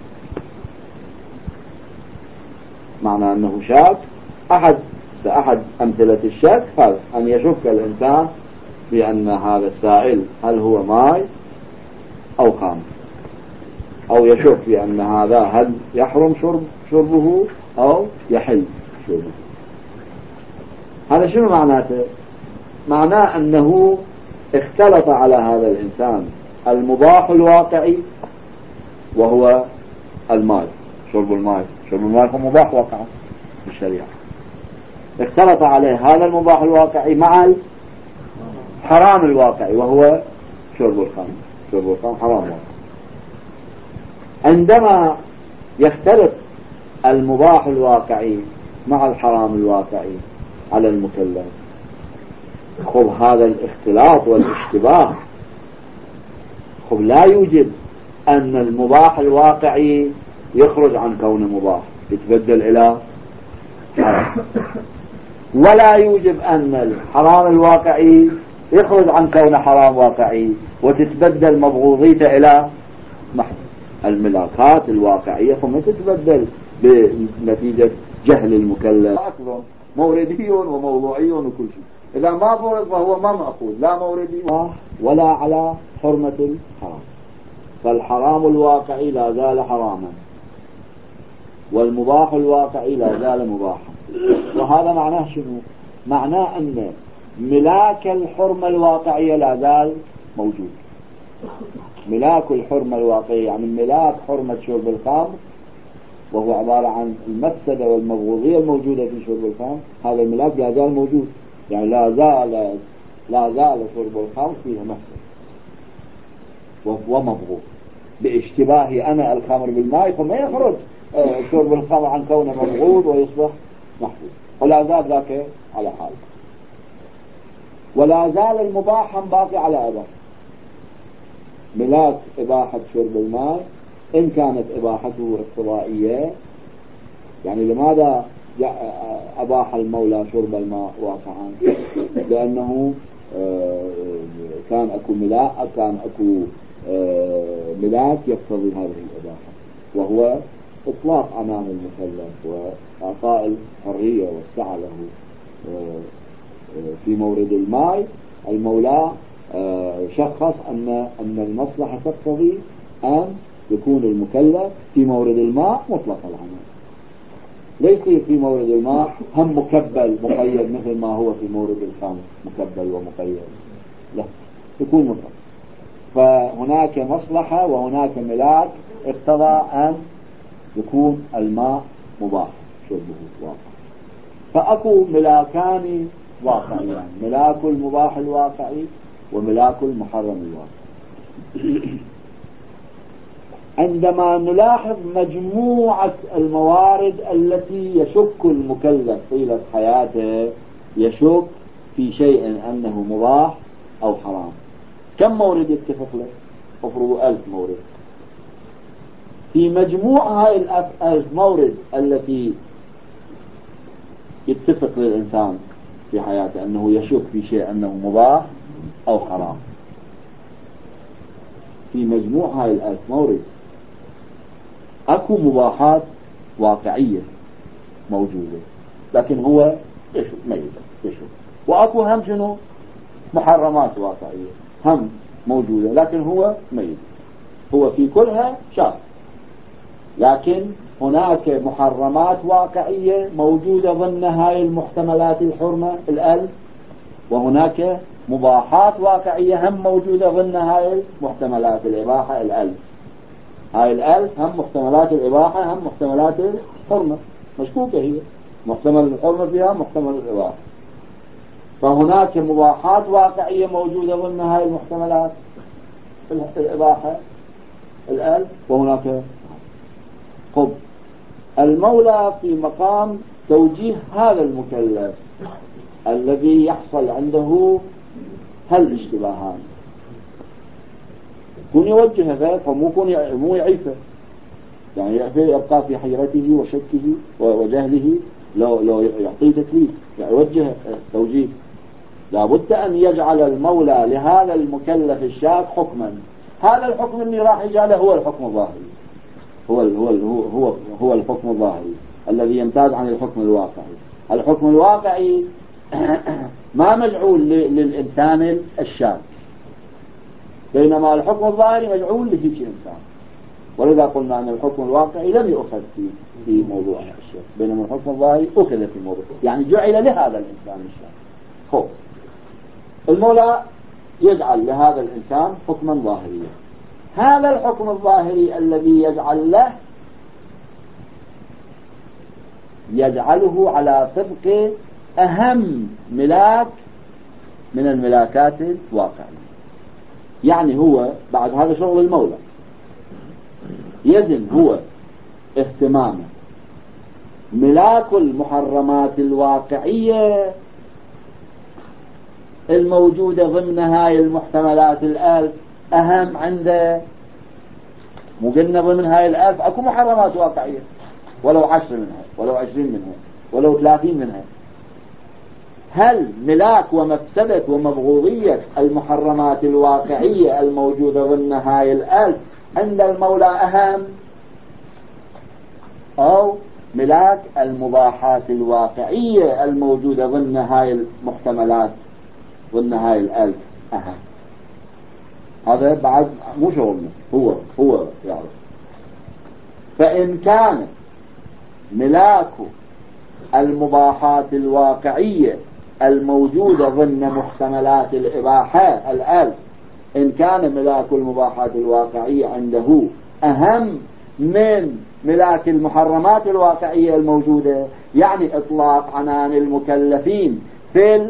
معنى أنه شاك. أحد أمثلة الشك هذا أن يشك الإنسان بأن هذا السائل هل هو ماء أو خام، أو يشك بأن هذا هل يحرم شربه أو يحل شربه. هذا شنو معناته؟ معناه أنه اختلط على هذا الإنسان المباح الواقعي وهو الماء، شرب الماء هو مباح واقعا في الشريعة، اختلط عليه هذا المباح الواقعي مع الحرام الواقعي وهو شرب الخمر حرام واقعي. عندما يختلط المباح الواقعي مع الحرام الواقعي على المكلف، خب هذا الاختلاط والاشتباه خب لا يوجب أن المباح الواقعي يخرج عن كونه مباح يتبدل إلى حرام، ولا يوجب أن الحرام الواقعي يخرج عن كون حرام واقعي وتتبدل مبغوضيته إلى محض. الملاكات الواقعية ثم تتبدل بنتيجة جهل المكلف، أصل موردي وموضوعي وكل شيء. إذا ما فرض فهو ما مأخوذ لا موردي ولا على حرمة الحرام. فالحرام الواقعي لا زال حراما، والمباح الواقعي لا زال مباحا. وهذا معناه شنو؟ معناه أن ملاك الحرمة الواقعية لا زال موجود. ملاك الحرمة الواقعية يعني ملاك حرمة شرب الخمر، وهو عبارة عن المفسدة والمبغوضية الموجودة في شرب الخمر، هذا الملاك لا زال موجود. يعني لا زال شرب الخمر فيها مفسدة ومبغوض باشتباه أنا الخمر بالماء، فما يخرج شرب الخمر عن كونه مبغوض ويصبح محفوظ، ولا زال ذاك على حال. ولا زال المباح باقي على أباح. ملاك إباحة شرب الماء إن كانت إباحته اقتضائية، يعني لماذا أباح المولى شرب الماء واقعا؟ لأنه كان أكو ملاك يقتضي هذه الإباحة، وهو إطلاق أمام المكلف وإعطاء الحرية والسعة له في مورد الماء. المولى شخص أن المصلحة تقتضي أن يكون المكلف في مورد الماء مطلق العمل، ليس في مورد الماء هم مكبل مقيد مثل ما هو في مورد الخمر مكبل ومقيد، لا، يكون مطلق. فهناك مصلحة وهناك ملاك اقتضى أن يكون الماء مباح شربه واقع. فأكو ملاكان واقعيان، ملاك المباح الواقعي وملاك المحرم الواقعي. عندما نلاحظ مجموعة الموارد التي يشك المكلف طيلة حياته، يشك في شيء أنه مباح أو حرام، كم مورد يتفق له؟ افرضوا 1000 مورد. في مجموع هاي 1000 مورد التي يتفق للإنسان في حياته أنه يشك في شيء أنه مباح أو حرام، في مجموع هاي 1000 مورد أكو مباحات واقعية موجودة لكن هو يشك ميت يشك، وأكو هم شنو محرمات واقعية هم موجودة لكن هو ميت، هو في كلها شاك. لكن هناك محرمات واقعية موجودة ضمن هاي المحتملات الحرمة 1000، وهناك مباحات واقعية هم موجودة ضمن هاي المحتملات الإباحة 1000. هاي 1000 هم محتملات الإباحة هم محتملات الحرمة، مشكوكة هي، محتمل الحرمة فيها محتمل الإباحة. فهناك مباحات واقعية موجودة ضمن هاي المحتملات الإباحة 1000، وهناك خب. المولى في مقام توجيه هذا المكلف الذي يحصل عنده هالاشتباهات، يكون يوجهه فمو يعيفه، يعني يبقى في حيرته وشكه وجهله، لو يعطيه تكليف يعني يوجه توجيه. لابد أن يجعل المولى لهذا المكلف الشاك حكما، هذا الحكم اللي راح يجعله هو الحكم الظاهري، هو الحكم الظاهري الذي يمتاز عن الحكم الواقعي. الحكم الواقعي ما مجعول للإنسان الشاك، بينما الحكم الظاهري مجعول لهيك إنسان. ولذا قلنا أن الحكم الواقعي لم يؤخذ في موضوع الشاك، بينما الحكم الظاهري أخذ في موضوع، يعني جعل لهذا الإنسان الشاك. خب المولى يجعل لهذا الإنسان حكما ظاهريا، هذا الحكم الظاهري الذي يجعل له يجعله على طبق أهم ملاك من الملاكات الواقعية. يعني هو بعد هذا شغل المولى يزن هو اهتمامه ملاك المحرمات الواقعية الموجودة ضمن هاي المحتملات 1000 أهم عنده. مو قلنا ضمن هاي 1000 أكو محرمات واقعية، ولو 10 منها ولو 20 منها ولو 30 منها، هل ملاك ومفسدة ومبغوضية المحرمات الواقعية الموجودة ضمن هاي الألف عند المولى أهم، أو ملاك المباحات الواقعية الموجودة ضمن هاي المحتملات ضمن هاي الألف أهم؟ هذا بعد مو شغلنا، هو يعرف. فإن كان ملاك المباحات الواقعية الموجودة ضمن محتملات الإباحة الألف، إن كان ملاك المباحات الواقعية عنده أهم من ملاك المحرمات الواقعية الموجودة، يعني إطلاق عنان المكلفين في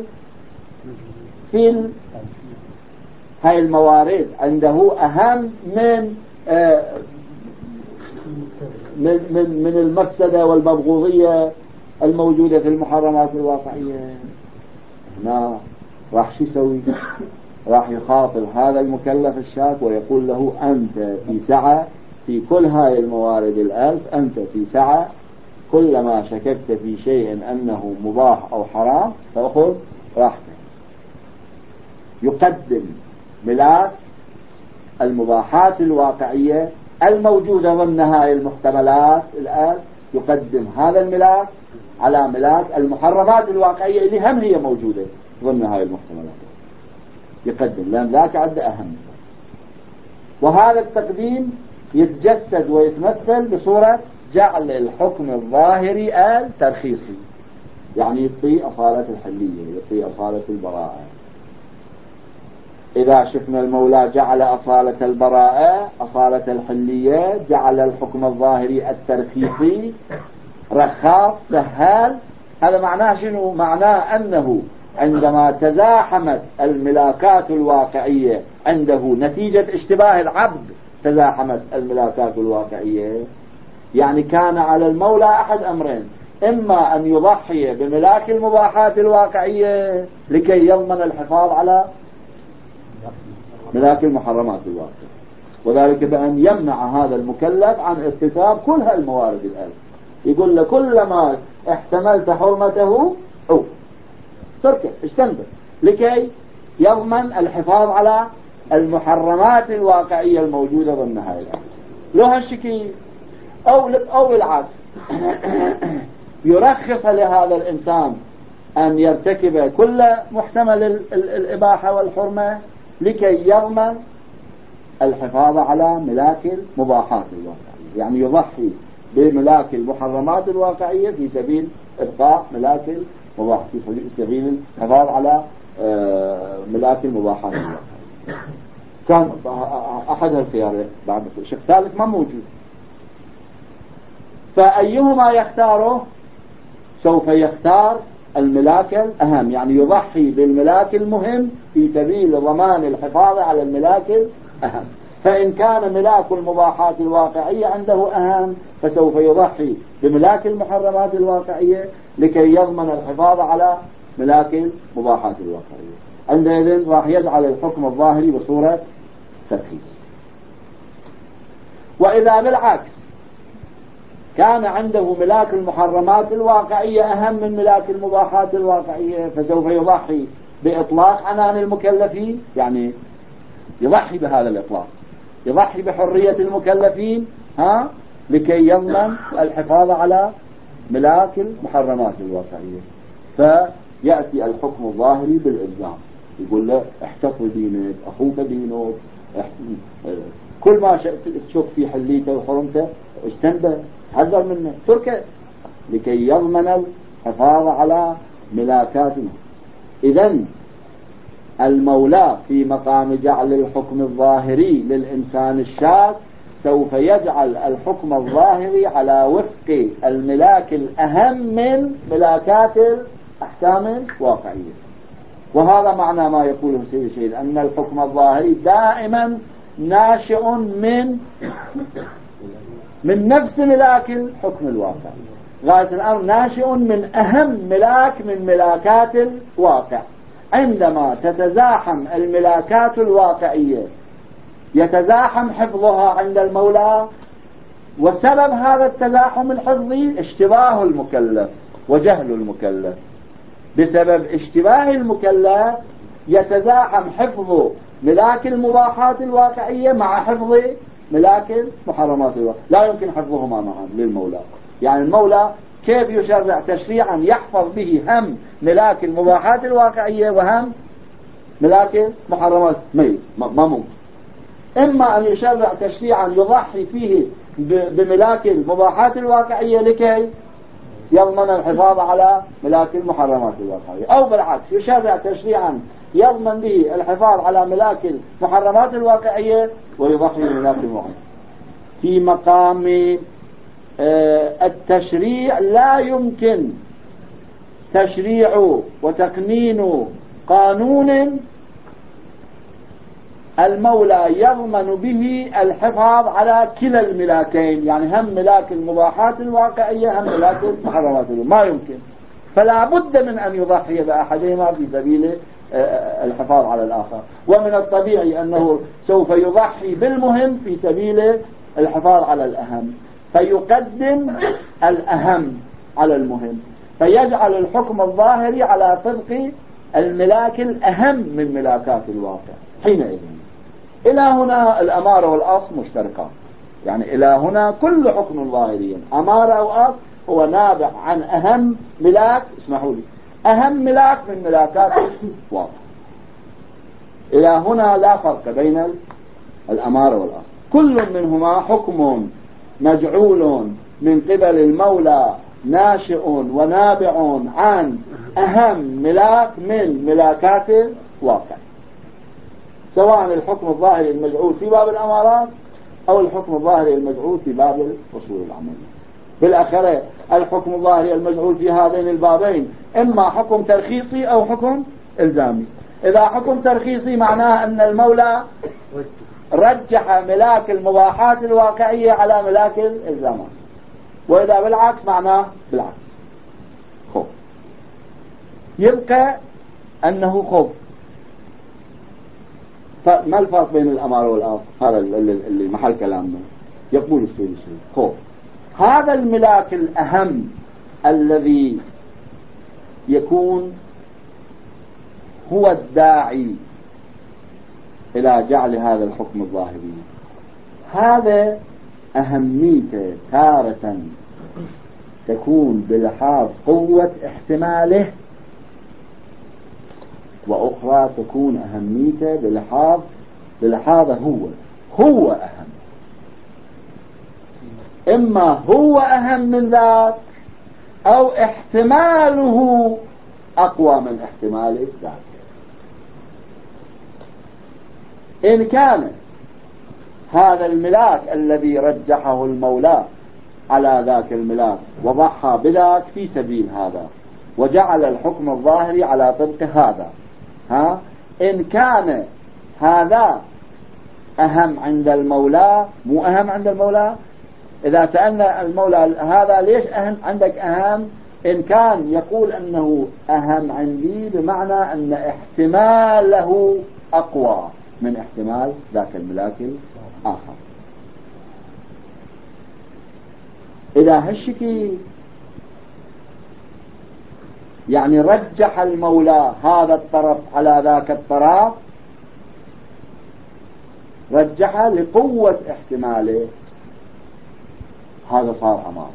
هاي الموارد عنده أهم من المفسدة والمبغوضية الموجودة في المحرمات الواقعية. هنا راح شو يسوي؟ راح يخاطب هذا المكلف الشاك ويقول له أنت في سعة في كل هاي الموارد الألف، أنت في سعة، كلما شككت في شيء أنه مباح أو حرام فأخذ راحتك. يقدم ملاك المباحات الواقعية الموجودة ضمن هاي المحتملات الآن، يقدم هذا الملاك على ملاك المحرمات الواقعية اللي هم هي موجودة ضمن هاي المحتملات، يقدم، لأن ذاك عد أهم. وهذا التقديم يتجسد ويتمثل بصورة جعل الحكم الظاهري الترخيصي، يعني يعطي أصالة الحلية، يعطي أصالة البراءة. إذا شفنا المولى جعل أصالة البراءة أصالة الحلية، جعل الحكم الظاهري الترخيصي رخاص سهال. هذا معناه شنو؟ معناه أنه عندما تزاحمت الملاكات الواقعية عنده نتيجة اشتباه العبد، تزاحمت الملاكات الواقعية، يعني كان على المولى أحد أمرين: إما أن يضحي بملاك المباحات الواقعية لكي يضمن الحفاظ على ملاك المحرمات الواقعية، وذلك بأن يمنع هذا المكلف عن ارتكاب كل هالموارد الألف. يقول له كلما احتملت حرمته تركه اجتنبه لكي يضمن الحفاظ على المحرمات الواقعية الموجودة ضمن هاي الألف. لو هالشكل أو العكس يرخص لهذا الإنسان أن يرتكب كل محتمل الإباحة والحرمة لكي يضمن الحفاظ على ملاك المباحات الواقعية، يعني يضحي بملاك المحرمات الواقعية في سبيل إبقاء ملاك المباحات، في سبيل الحفاظ على ملاك المباحات الواقعية. كان أحد الخيارين، بعد شيء ثالث ما موجود. فأيهما يختاره؟ سوف يختار الملاك الأهم، يعني يضحي بالملاك المهم في سبيل ضمان الحفاظ على الملاك الأهم. فإن كان ملاك المباحات الواقعية عنده أهم فسوف يضحي بملاك المحرمات الواقعية لكي يضمن الحفاظ على ملاك المباحات الواقعية. عندئذ راح يجعل الحكم الظاهري بصورة ترخيص. وإذا بالعكس كان عنده ملاك المحرمات الواقعية أهم من ملاك المباحات الواقعية فسوف يضحي بإطلاق عنان المكلفين، يعني يضحي بهذا الإطلاق، يضحي بحرية المكلفين لكي يضمن الحفاظ على ملاك المحرمات الواقعية. فيأتي الحكم الظاهري بالإلزام، يقول له احتفظ دينك، أخوك دينك، كل ما تشوف في حليته وحرمته اجتنبه، حذر منه، تركه، لكي يضمن الحفاظ على ملاكاته. إذن المولى في مقام جعل الحكم الظاهري للإنسان الشاذ سوف يجعل الحكم الظاهري على وفق الملاك الأهم من ملاكات الأحكام الواقعية. وهذا معنى ما يقوله سيد الشيخ، أن الحكم الظاهري دائما ناشئ من نفس ملاك الحكم الواقعي، غاية الأمر ناشئ من أهم ملاك من ملاكات الواقع. عندما تتزاحم الملاكات الواقعية يتزاحم حفظها عند المولى، وسبب هذا التزاحم الحفظي اشتباه المكلف وجهل المكلف. بسبب اشتباه المكلف يتزاحم حفظ ملاك المباحات الواقعية مع حفظ ملاك المحرمات الواقعية، لا يمكن حفظهما معا للمولى. يعني المولى كيف يشرع تشريعا يحفظ به هم ملاك المباحات الواقعية وهم ملاك محرمات؟ ما ممكن. إما أن يشرع تشريعا يضحي فيه بملاك المباحات الواقعية لكي يضمن الحفاظ على ملاك المحرمات الواقعية، أو بالعكس يشرع تشريعا يضمن به الحفاظ على ملاك المحرمات الواقعية ويضحي بملاك المعين. في مقام التشريع لا يمكن تشريع وتقنين قانون المولى يضمن به الحفاظ على كلا الملاكين، يعني هم ملاك المباحات الواقعية هم ملاك المحرمات الواقعية، ما يمكن. فلا بد من أن يضحي بأحدهما في سبيل الحفاظ على الآخر، ومن الطبيعي أنه سوف يضحي بالمهم في سبيل الحفاظ على الأهم، فيقدم الأهم على المهم، فيجعل الحكم الظاهري على طبق الملاك الأهم من ملاكات الواقع. حينئذ إلى هنا الأمارة والأصل مشتركان، يعني إلى هنا كل حكم ظاهري أمارة أو أصل هو نابع عن أهم ملاك، اسمحوا لي، أهم ملاك من ملاكات الواقع. إلى هنا لا فرق بين الأمارة والأصل، كل منهما حكم مجعول من قبل المولى ناشئ ونابع عن أهم ملاك من ملاكات الواقع، سواء الحكم الظاهري المجعول في باب الأمارات أو الحكم الظاهري المجعول في باب الأصول العملية. بالأخير الحكم الظاهري المجعول في هذين البابين إما حكم ترخيصي أو حكم إلزامي. إذا حكم ترخيصي معناه أن المولى رجح ملاك المباحات الواقعية على ملاك الإلزامات، وإذا بالعكس معناه بالعكس. خب يبقى أنه خب ما الفرق بين الأمارة والأصل؟ هذا اللي محل كلامنا. يقول السيد خب هذا الملاك الأهم الذي يكون هو الداعي إلى جعل هذا الحكم الظاهري، هذا أهميته تارة تكون بلحاظ قوة احتماله، وأخرى تكون أهميته بلحاظ هو أهم. إما هو أهم من ذاك أو احتماله أقوى من احتمال ذاك. إن كان هذا الملاك الذي رجحه المولى على ذاك الملاك وضحى بذاك في سبيل هذا وجعل الحكم الظاهري على طبق هذا، إن كان هذا أهم عند المولى مو أهم عند المولى، إذا سألنا المولى هذا ليش أهم عندك أهم، إن كان يقول أنه أهم عندي بمعنى أن احتماله أقوى من احتمال ذاك الملاك الآخر. إذا هالشكل يعني رجح المولى هذا الطرف على ذاك الطرف، رجح لقوة احتماله، هذا صار أمارة.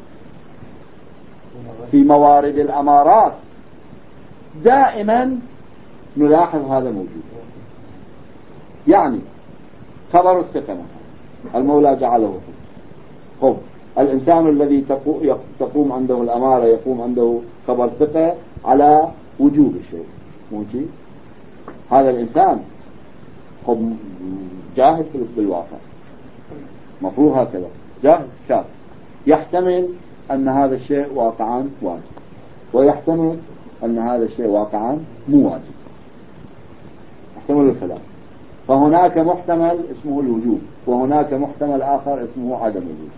في موارد الأمارات دائما نلاحظ هذا موجود. يعني خبر الثقة المولى جعله خب الإنسان الذي تقوم عنده الأمارة يقوم عنده خبر ثقة على وجوب الشيء، موجود هذا الإنسان خب جاهد بالواقع، مفروض هكذا جاهد شاف، يحتمل أن هذا الشيء واقعا واجب، ويحتمل أن هذا الشيء واقعا مو واجب، يحتمل الخلاف. فهناك محتمل اسمه الوجوب، وهناك محتمل آخر اسمه عدم الوجوب.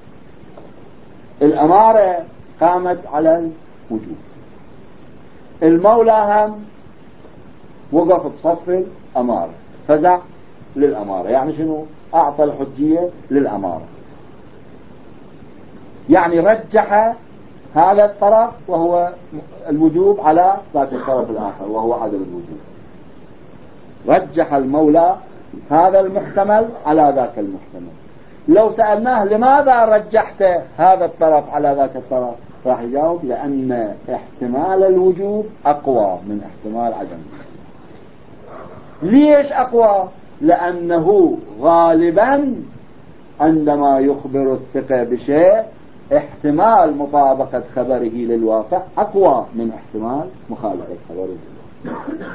الأمارة قامت على الوجوب، المولى هم وقف بصف الأمارة، فزع للأمارة. يعني شنو؟ أعطى الحجية للأمارة، يعني رجح هذا الطرف وهو الوجوب على ذاك الطرف الآخر وهو عدم الوجوب. رجح المولى هذا المحتمل على ذاك المحتمل. لو سألناه لماذا رجحت هذا الطرف على ذاك الطرف، راح يجاوب لأن احتمال الوجوب أقوى من احتمال عدم الوجوب. ليش أقوى؟ لأنه غالبا عندما يخبر الثقة بشيء احتمال مطابقة خبره للواقع أقوى من احتمال مخالفة خبره للواقع.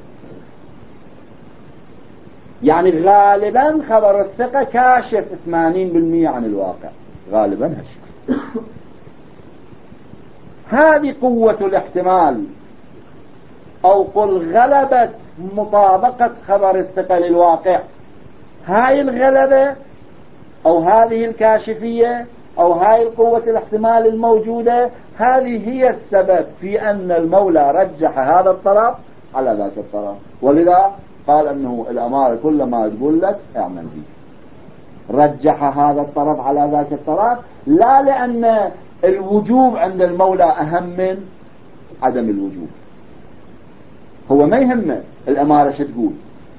يعني غالبا خبر الثقة كاشف 80% عن الواقع غالبا هالشيء. هذه قوة الاحتمال، أو قل غلبة مطابقة خبر الثقة للواقع. هاي الغلبة أو هذه الكاشفية أو هاي القوة الاحتمال الموجودة، هذه هي السبب في أن المولى رجح هذا الطرف على ذاك الطرف. ولذا قال أنه الأمارة كل ما تقول لك اعمل به. رجح هذا الطرف على ذاك الطرف لا لأن الوجوب عند المولى أهم من عدم الوجوب. هو ما يهمه الأمارة شو تقول،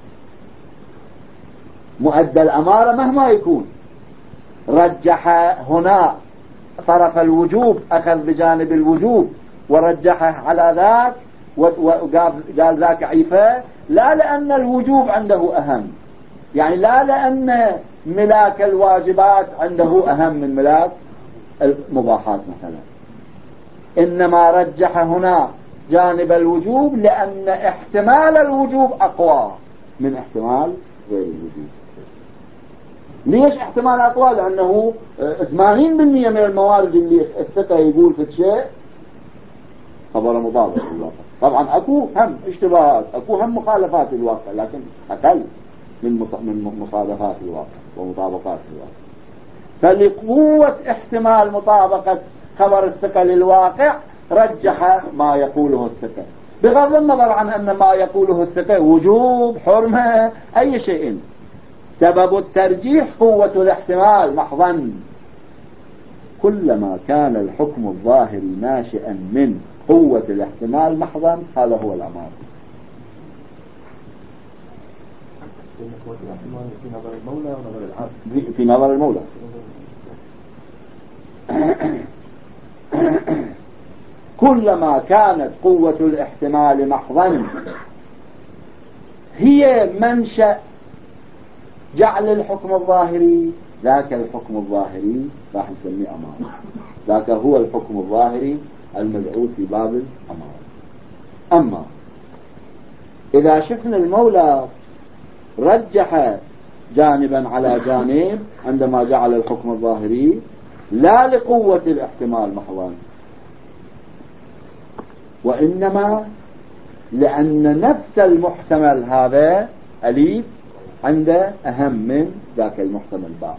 مؤدى الأمارة مهما يكون. رجح هنا طرف الوجوب، أخذ بجانب الوجوب ورجحه على ذاك وقال ذاك عيفة، لا لأن الوجوب عنده أهم، يعني لا لأن ملاك الواجبات عنده أهم من ملاك المباحات مثلا، إنما رجح هنا جانب الوجوب لأن احتمال الوجوب أقوى من احتمال غير الوجوب. ليش احتمال أقوى؟ لأنه 80% من الموارد اللي الثقة يقول في الشيء خبر مطابق الواقع. طبعا أكو هم اشتباهات، أكو هم مخالفات الواقع، لكن أقل من مصادفات الواقع ومطابقات الواقع. فلقوة احتمال مطابقة خبر الثقة للواقع رجح ما يقوله الثقة، بغض النظر عن أن ما يقوله الثقة وجوب حرمة أي شيء. سبب الترجيح قوة الاحتمال محضا. كلما كان الحكم الظاهري ناشئا من قوة الاحتمال محضا هذا هو الأمر. في نظر المولى ونظر العبد. في نظر المولى كلما كانت قوة الاحتمال محضا هي منشأ جعل الحكم الظاهري، ذاك الحكم الظاهري راح نسميه أمارة. ذاك هو الحكم الظاهري المبعوث في باب الأمارة. أما إذا شفنا المولى رجح جانبا على جانب عندما جعل الحكم الظاهري لا لقوة الاحتمال محضا، وإنما لأن نفس المحتمل هذا أليف عنده أهم من ذاك المحتمل باء.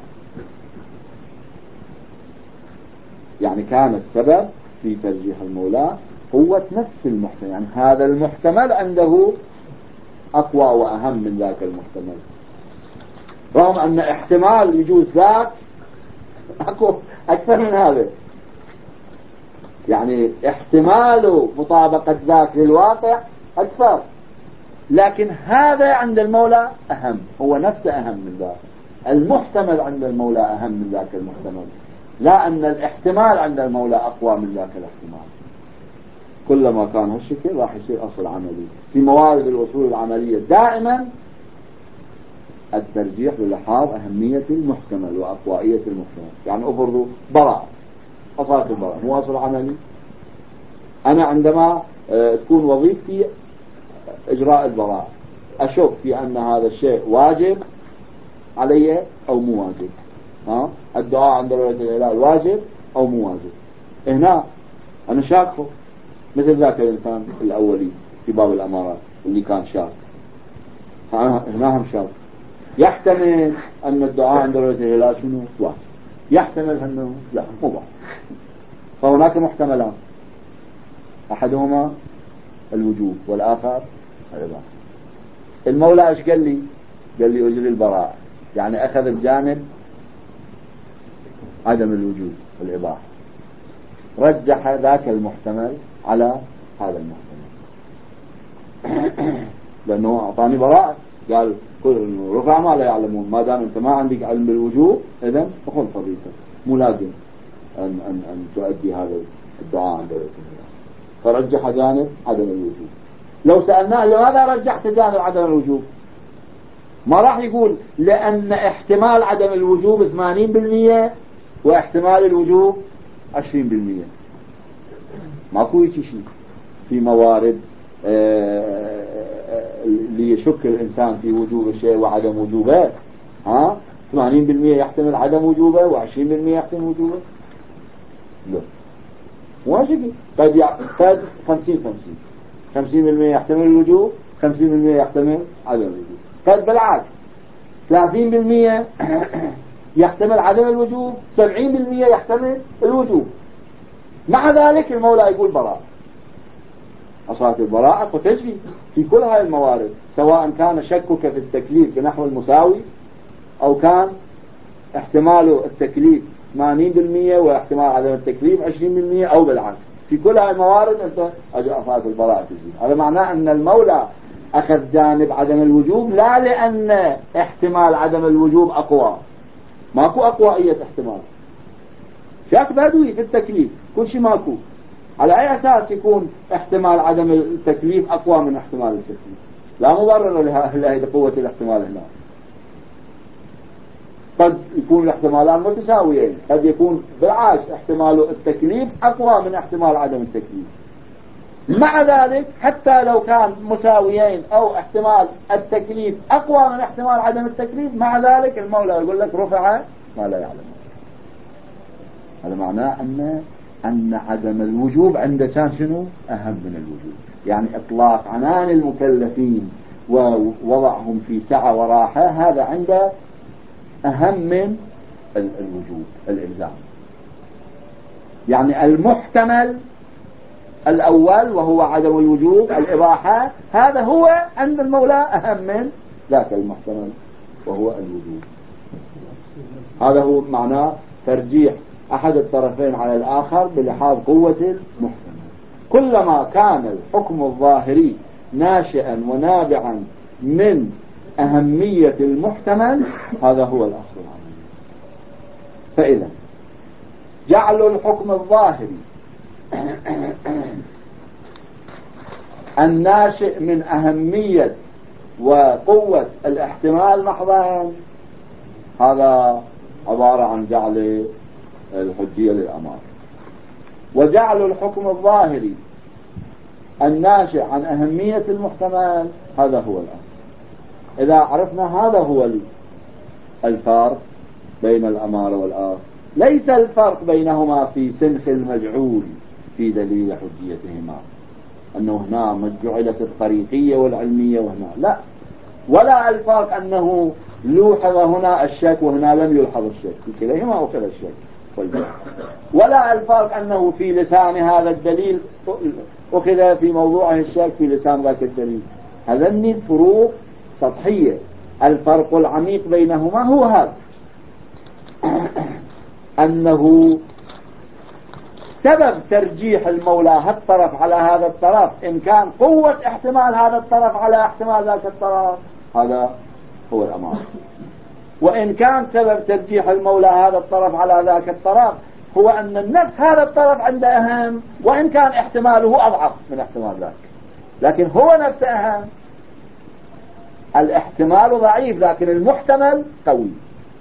يعني كان السبب في ترجيح المولى قوة نفس المحتمل، يعني هذا المحتمل عنده أقوى وأهم من ذاك المحتمل، رغم أن احتمال يجوز ذاك أكثر من هذا. يعني احتمال مطابقة ذاك للواقع أكثر، لكن هذا عند المولى أهم، هو نفسه أهم من ذاك. المحتمل عند المولى أهم من ذاك المحتمل، لا أن الاحتمال عند المولى أقوى من ذاك الاحتمال. كلما كان هالشكل راح يصير أصل عملي. في موارد الأصول العملية دائما الترجيح للحاظ أهمية المحتمل وأقوائية المحتمل. يعني أفرضوا براء، أصالة البراء مو أصل عملي. أنا عندما تكون وظيفتي إجراء البراء أشك في أن هذا الشيء واجب علي أو مو واجب. الدعاء عند رؤية الهلال واجب أو مو واجب. هنا أنا شاكه مثل ذاك الإنسان الأولي في باب الأمارات اللي كان شاك، هنا هم شاك. يحتمل أن الدعاء عند رؤية الهلال شنو واجب، يحتمل أنه لا مو واجب. فهناك محتملان، أحدهما الوجوب والآخر الإباحة. المولى ايش قال لي؟ قال لي أجري البراءة، يعني أخذ الجانب عدم الوجوب والإباحة. رجح ذاك المحتمل على هذا المحتمل لأنه أعطاني براءة، قال رفع ما لا يعلمون، ما دام أنت ما عندك علم بالوجوب إذن فخذ فضيلتك، مو لازم أن تؤدي هذا الدعاء عند الله. فرجح جانب عدم الوجوب. لو سألناه لماذا رجحت جانب عدم الوجوب، ما راح يقول لأن احتمال عدم الوجوب 80% واحتمال الوجوب 20%. ماكو شيء في موارد ليشك الإنسان في وجوب الشيء وعدم وجوبه. 80% يحتمل عدم وجوبه و20% يحتمل وجوبه. لا مو شيء. قد 50% يحتمل الوجوب، 50% يحتمل عدم الوجوب. قد بالعكس 30% يحتمل عدم الوجوب، 70% يحتمل الوجوب. مع ذلك المولى يقول براءة. أصلاً البراءة وتجري في كل هذه الموارد، سواء كان شكك في التكليف بنحو المساوي أو كان احتمال التكليف 80% واحتمال عدم التكليف 20% أو بالعكس. في كل هذه الموارد أنت أصلاً البراءة تجري. هذا معناه أن المولى أخذ جانب عدم الوجوب لا لأن احتمال عدم الوجوب أقوى، ماكو أقوائية احتمال. شك بدوي في التكليف كل شيء ماكو. على أي أساس يكون احتمال عدم التكليف أقوى من احتمال التكليف؟ لا مبرر لهذه قوة الاحتمال هنا. قد يكون الاحتمالان متساويين، قد يكون بالعكس احتمال التكليف أقوى من احتمال عدم التكليف. مع ذلك حتى لو كان مساويين أو احتمال التكليف أقوى من احتمال عدم التكليف، مع ذلك المولى يقول لك رفع ما لا يعلم. هذا معناه أن عدم الوجوب عنده كان شنو أهم من الوجوب، يعني إطلاق عنان المكلفين ووضعهم في سعة وراحة هذا عنده أهم من الوجوب الإلزام. يعني المحتمل الأول وهو عدم الوجوب الإباحة، هذا هو عند المولى أهم من ذاك المحتمل وهو الوجوب. هذا هو معناه ترجيح أحد الطرفين على الآخر بلحاظ قوة المحتمل. كلما كان الحكم الظاهري ناشئا ونابعا من أهمية المحتمل هذا هو الأصل العملي. فإذا جعل الحكم الظاهري الناشئ من أهمية وقوة الاحتمال محضا، هذا عبارة عن جعل الحجية للأمر. وجعل الحكم الظاهري الناشئ عن أهمية المحتمل هذا هو الأصل. إذا عرفنا هذا هو الفرق بين الأمارة والأصل، ليس الفرق بينهما في سنخ المجعول في دليل حجيتهما، أنه هنا جعلت الطريقية والعلمية وهنا لا، ولا الفرق أنه لوحظ هنا الشك وهنا لم يلحظ الشك، في كليهما أخذ الشك والجهل. ولا الفرق أنه في لسان هذا الدليل أخذ في موضوعه الشك في لسان ذاك الدليل. هذني الفروق سطحية. الفرق العميق بينهما هو هذا، أنه سبب ترجيح المولى هالطرف على هذا الطرف إن كان قوة احتمال هذا الطرف على احتمال ذاك الطرف، هذا هو الأمر. وإن كان سبب ترجيح المولى هذا الطرف على ذاك الطرف هو أن النفس هذا الطرف عنده أهم، وإن كان احتماله أضعف من احتمال ذاك، لكن هو نفسه أهم. الاحتمال ضعيف لكن المحتمل قوي.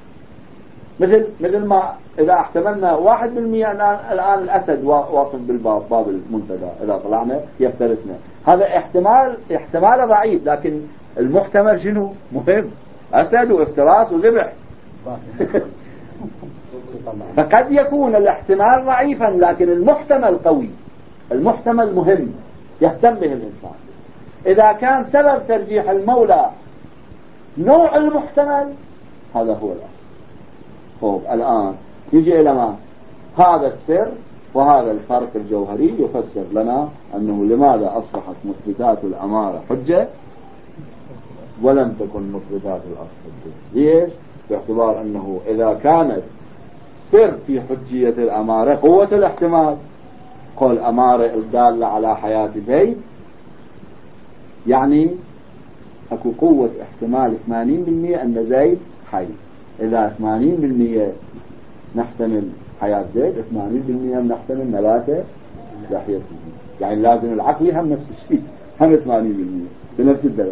مثل ما إذا احتملنا 1% الآن الأسد واقف بالباب، باب المنتدى، إذا طلعنا يفترسنا، هذا احتمال ضعيف لكن المحتمل شنو مهم؟ أسد وافتراس وذبح. فقد يكون الاحتمال ضعيفا لكن المحتمل قوي، المحتمل مهم يهتم به الإنسان. إذا كان سبب ترجيح المولى نوع المحتمل هذا هو الأصل. طيب الآن يجي إلى ما هذا السر وهذا الفرق الجوهري يفسر لنا أنه لماذا أصبحت مثبتات الأمارة حجة ولم تكن مثبتات الأصل حجة. ليش؟ باعتبار أنه إذا كانت سر في حجية الأمارة قوة الاحتمال، قول أمارة الدالة على حياة زيد، يعني أكو قوة احتمال 80% أن زيد حي. إذا 80% نحتمل حياة زيد، 80% نحتمل نباته لحيته. يعني لازم العقلي هم نفس الشيء، هم 80% بنفس الدرجة.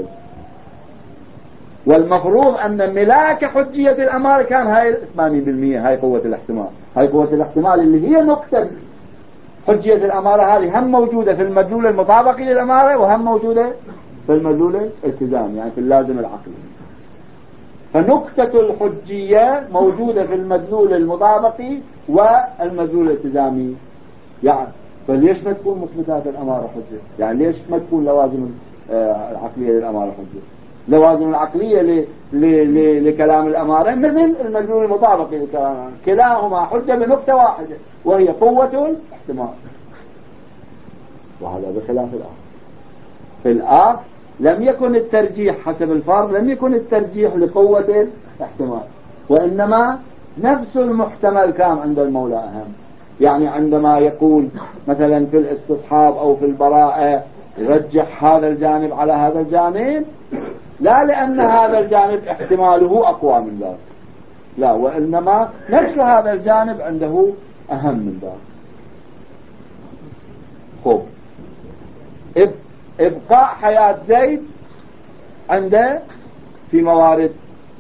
والمفروض أن ملاك حجية الأمارة كان هاي 80%، هاي قوة الاحتمال. هاي قوة الاحتمال اللي هي نقطة حجية الأمارة، هذه هم موجودة في المدلول المطابق للأمارة، وهم موجودة في المدلول الالتزام، يعني في اللازم العقلي. فنقطة الحجية موجودة في المدلول المطابقي والمدلول الالتزامي. يعني فليش ما تكون مثبتات الأمارة حجة؟ يعني ليش ما تكون لوازم العقلية للأمارة حجة؟ لوازم العقلية لكلام الأمارة مثل المدلول المطابقي لكلام، كلاهما حجة بنقطة واحدة وهي قوة الاحتمال. وهذا بخلاف الآخر. في الآخر لم يكن الترجيح حسب الفرض، لم يكن الترجيح لقوة الاحتمال، وإنما نفس المحتمل كان عند المولى أهم. يعني عندما يقول مثلا في الاستصحاب أو في البراءة يرجح هذا الجانب على هذا الجانب، لا لأن هذا الجانب احتماله أقوى من ذلك، لا، وإنما نفس هذا الجانب عنده أهم من ذلك. خب، إبقاء حياة زيد عنده في موارد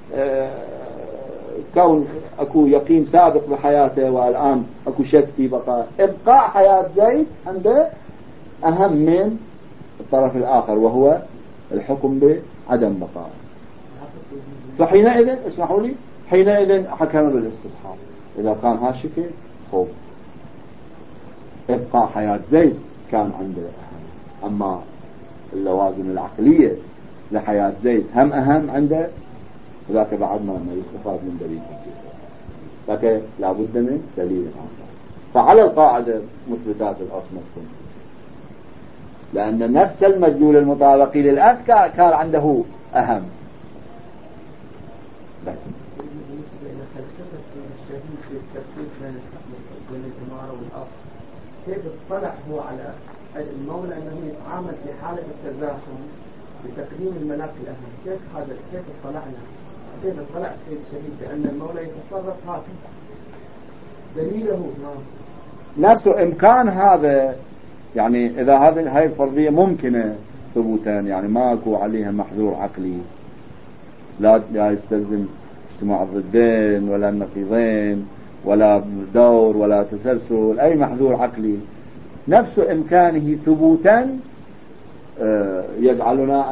كون أكو يقين سابق بحياته والآن أكو شك في بقاء، إبقاء حياة زيد عنده أهم من الطرف الآخر وهو الحكم بعدم بقاء. فحينئذ اسمحوا لي، حينئذ حكم بالاستصحاب إذا كان هالشكل. خوف إبقاء حياة زيد كان عنده أهم، أما اللوازم العقلية لحياة زيد هم أهم عنده، ذاك بعد ما يستفاد من دليل، ذاك لابد من دليل آخر. فعلى القاعدة مثبتات الأصل مفهوم، لأن نفس المدلول المطابق للأذكى كان عنده أهم. كيف اطلع هو على المولى أنه يتعامل في حالة التزاحم بتقديم الملاك الأهم؟ كيف اطلعنا؟ كيف اطلع السيد الشهيد بأن المولى يتصرف هكذا؟ دليله نفسه إمكان هذا، يعني إذا هذه الفرضية ممكنة ثبوتا، يعني ماكو عليها محذور عقلي، لا يستلزم اجتماع الضدين ولا النقيضين ولا دور ولا تسلسل، أي محذور عقلي نفس إمكانه ثبوتا يجعلنا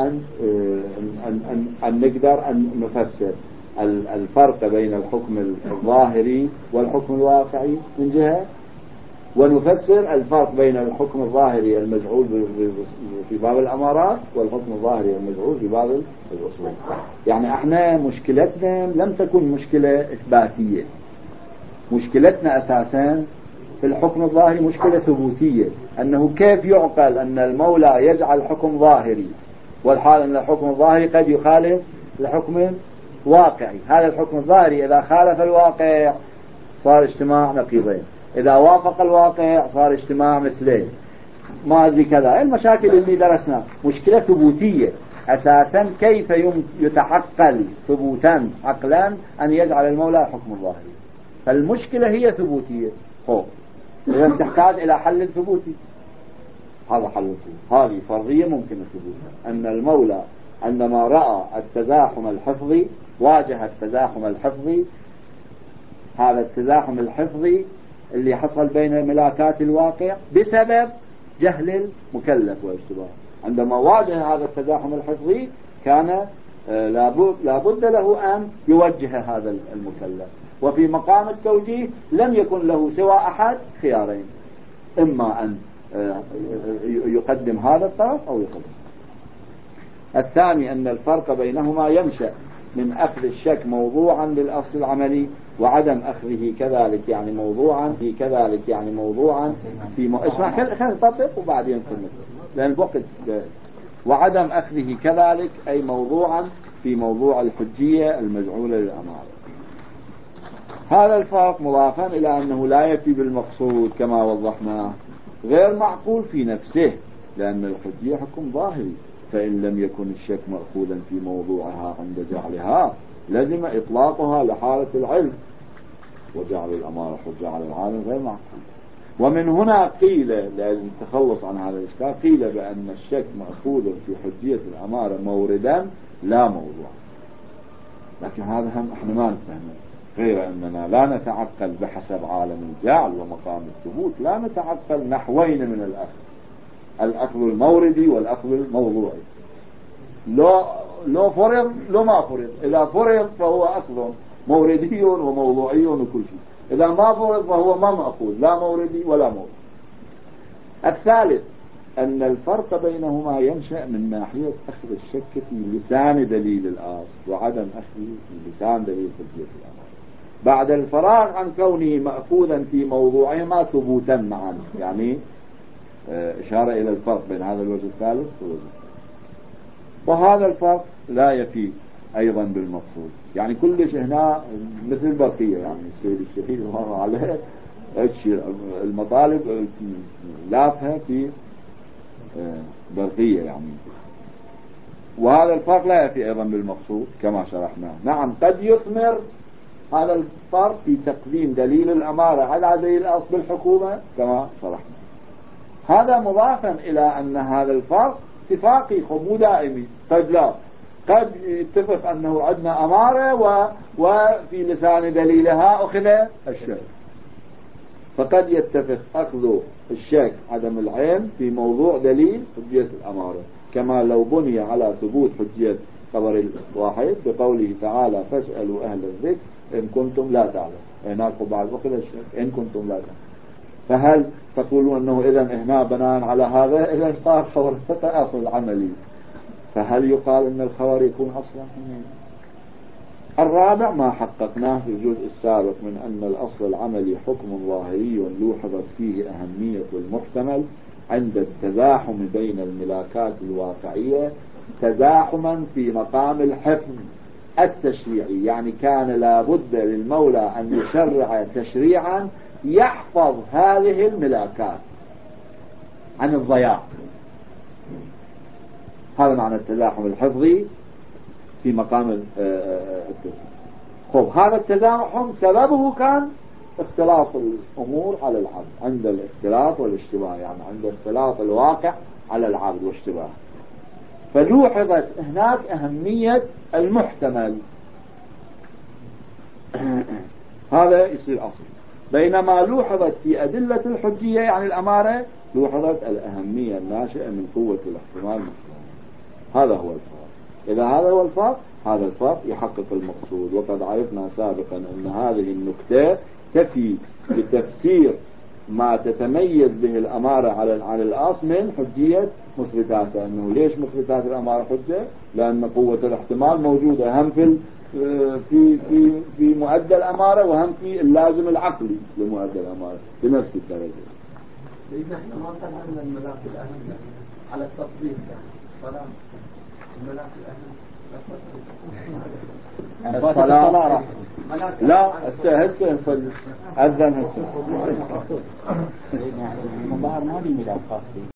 أن نقدر أن نفسر الفرق بين الحكم الظاهري والحكم الواقعي من جهة، ونفسر الفرق بين الحكم الظاهري المجعول في باب الأمارات والحكم الظاهري المجعول في باب الأصول. يعني احنا مشكلتنا لم تكن مشكلة إثباتية، مشكلتنا أساسا في الحكم الظاهري مشكلة ثبوتية، أنه كيف يعقل أن المولى يجعل حكم ظاهري والحال أن الحكم الظاهري قد يخالف الحكم الواقعي. هذا الحكم الظاهري إذا خالف الواقع صار اجتماع نقيضين، إذا وافق الواقع صار اجتماع مثلين، ما أدري كذا. المشاكل اللي درسنا مشكلة ثبوتية أساسا، كيف يتعقل ثبوتا عقلا أن يجعل المولى حكم الظاهري؟ فالمشكلة هي ثبوتية. إذا تحتاج إلى حل ثبوتي، هذا حل ثبوتي. هذه فرضية ممكن ثبوتها، أن المولى عندما رأى التزاحم الحفظي، واجه التزاحم الحفظي، هذا التزاحم الحفظي اللي حصل بين ملاكات الواقع بسبب جهل المكلف واشتباه، عندما واجه هذا التزاحم الحفظي كان لابد له أن يوجه هذا المكلف، وفي مقام التوجيه لم يكن له سوى أحد خيارين، إما أن يقدم هذا الطرف أو يقدم الثاني. أن الفرق بينهما ينشأ من أخذ الشك موضوعا للأصل العملي وعدم أخذه كذلك يعني موضوعا في كذلك يعني موضوعا في اسمع خلينا نطبق وبعدين نكمل لأن الوقت وعدم أخذه كذلك أي موضوعا في موضوع الحجية المجعولة للأمارة. هذا الفرق مضافا إلى أنه لا يفي بالمقصود كما وضحنا، غير معقول في نفسه، لأن الحجية حكم ظاهري، فإن لم يكن الشك مأخوذا في موضوعها عند جعلها لزم إطلاقها لحالة العلم، وجعل الأمارة حجة على العالم غير معقول. ومن هنا قيل، لازم التخلص عن هذا الإشكال، قيل بأن الشك مأخوذ في حجية الأمارة موردا لا موضوع. لكن هذا هم احنا ما نفهمه، غير أننا لا نتعقل بحسب عالم الجعل ومقام الثبوت، لا نتعقل نحوين من الأخذ الموردي والأخذ الموضوعي. لو فرض لو ما فرض، إذا فرض فهو أخذ موردي وموضوعي وكل شيء، إذا ما فرض فهو ما مأخوذ لا موردي ولا موضوعي. الثالث أن الفرق بينهما ينشأ من ناحية أخذ الشك في لسان دليل الأصل وعدم أخذه في لسان دليل حجية الأمر، بعد الفراغ عن كونه مأخوذا في موضوعهما ثبوتا معا. يعني إشارة إلى الفرق بين هذا الوجه الثالث والوجه الثالث. وهذا الفرق لا يفي أيضا بالمقصود، يعني كل شيء هنا مثل بقية، يعني السيد الشهيد الله عليه المطالب لافها في برقية يعني. وهذا الفرق لا يفي أيضا بالمقصود كما شرحنا. نعم قد يثمر هذا الفرق في تقديم دليل الأمارة على دليل الأصل بالحكومة كما شرحنا. هذا مضافا إلى أن هذا الفرق اتفاقي مو دائمي، قد لا، قد يتفق أنه عندنا أمارة وفي لسان دليلها أخذ الشك، فقد يتفق أخذ الشك عدم العين في موضوع دليل حجية الأمارة، كما لو بني على ثبوت حجية خبر الواحد بقوله تعالى فاسألوا أهل الذكر إن كنتم لا تعلم، هناك بعد أخذ الشك إن كنتم لا تعلم. فهل تقولون أنه إذا هنا بناء على هذا إذا صار خبر أصل عملي، فهل يقال أن الخبر يكون أصلا؟ الرابع ما حققناه في الجزء السابق من أن الأصل العملي حكم ظاهري لوحظت فيه أهمية المحتمل عند التزاحم بين الملاكات الواقعية تزاحما في مقام الحكم التشريعي، يعني كان لابد للمولى أن يشرع تشريعا يحفظ هذه الملاكات عن الضياع. هذا معنى التزاحم الحفظي في مقام التشريع. خب هذا التزاحم سببه كان اختلاط الأمور على العبد، عند الاختلاط والاشتباه، يعني عند اختلاط الواقع على العبد واشتباه، فلوحظت هناك أهمية المحتمل. هذا يصير أصل. بينما لوحظت في أدلة الحجية يعني الأمارة لوحظت الأهمية الناشئة من قوة الاحتمال. هذا هو الفرق. إذا هذا هو الفرق، هذا الفرق يحقق المقصود. وقد عرفنا سابقا أن هذه النكتة تفي بتفسير ما تتميز به الأمارة عن الأصل من حجية مثبتاتها. أنه ليش مثبتات الأمارة حجة؟ لأن قوة الاحتمال موجودة هم في مؤدى الأمارة وهم في اللازم العقلي لمؤدى الأمارة بنفس الدرجة. إذا احنا ما قلنا الملاك الأهم على التطبيق الصلاة، الملاك الأهم الصلاة لا هسه نصلي أذن هسه. المظاهر ما لي ملاك خاص.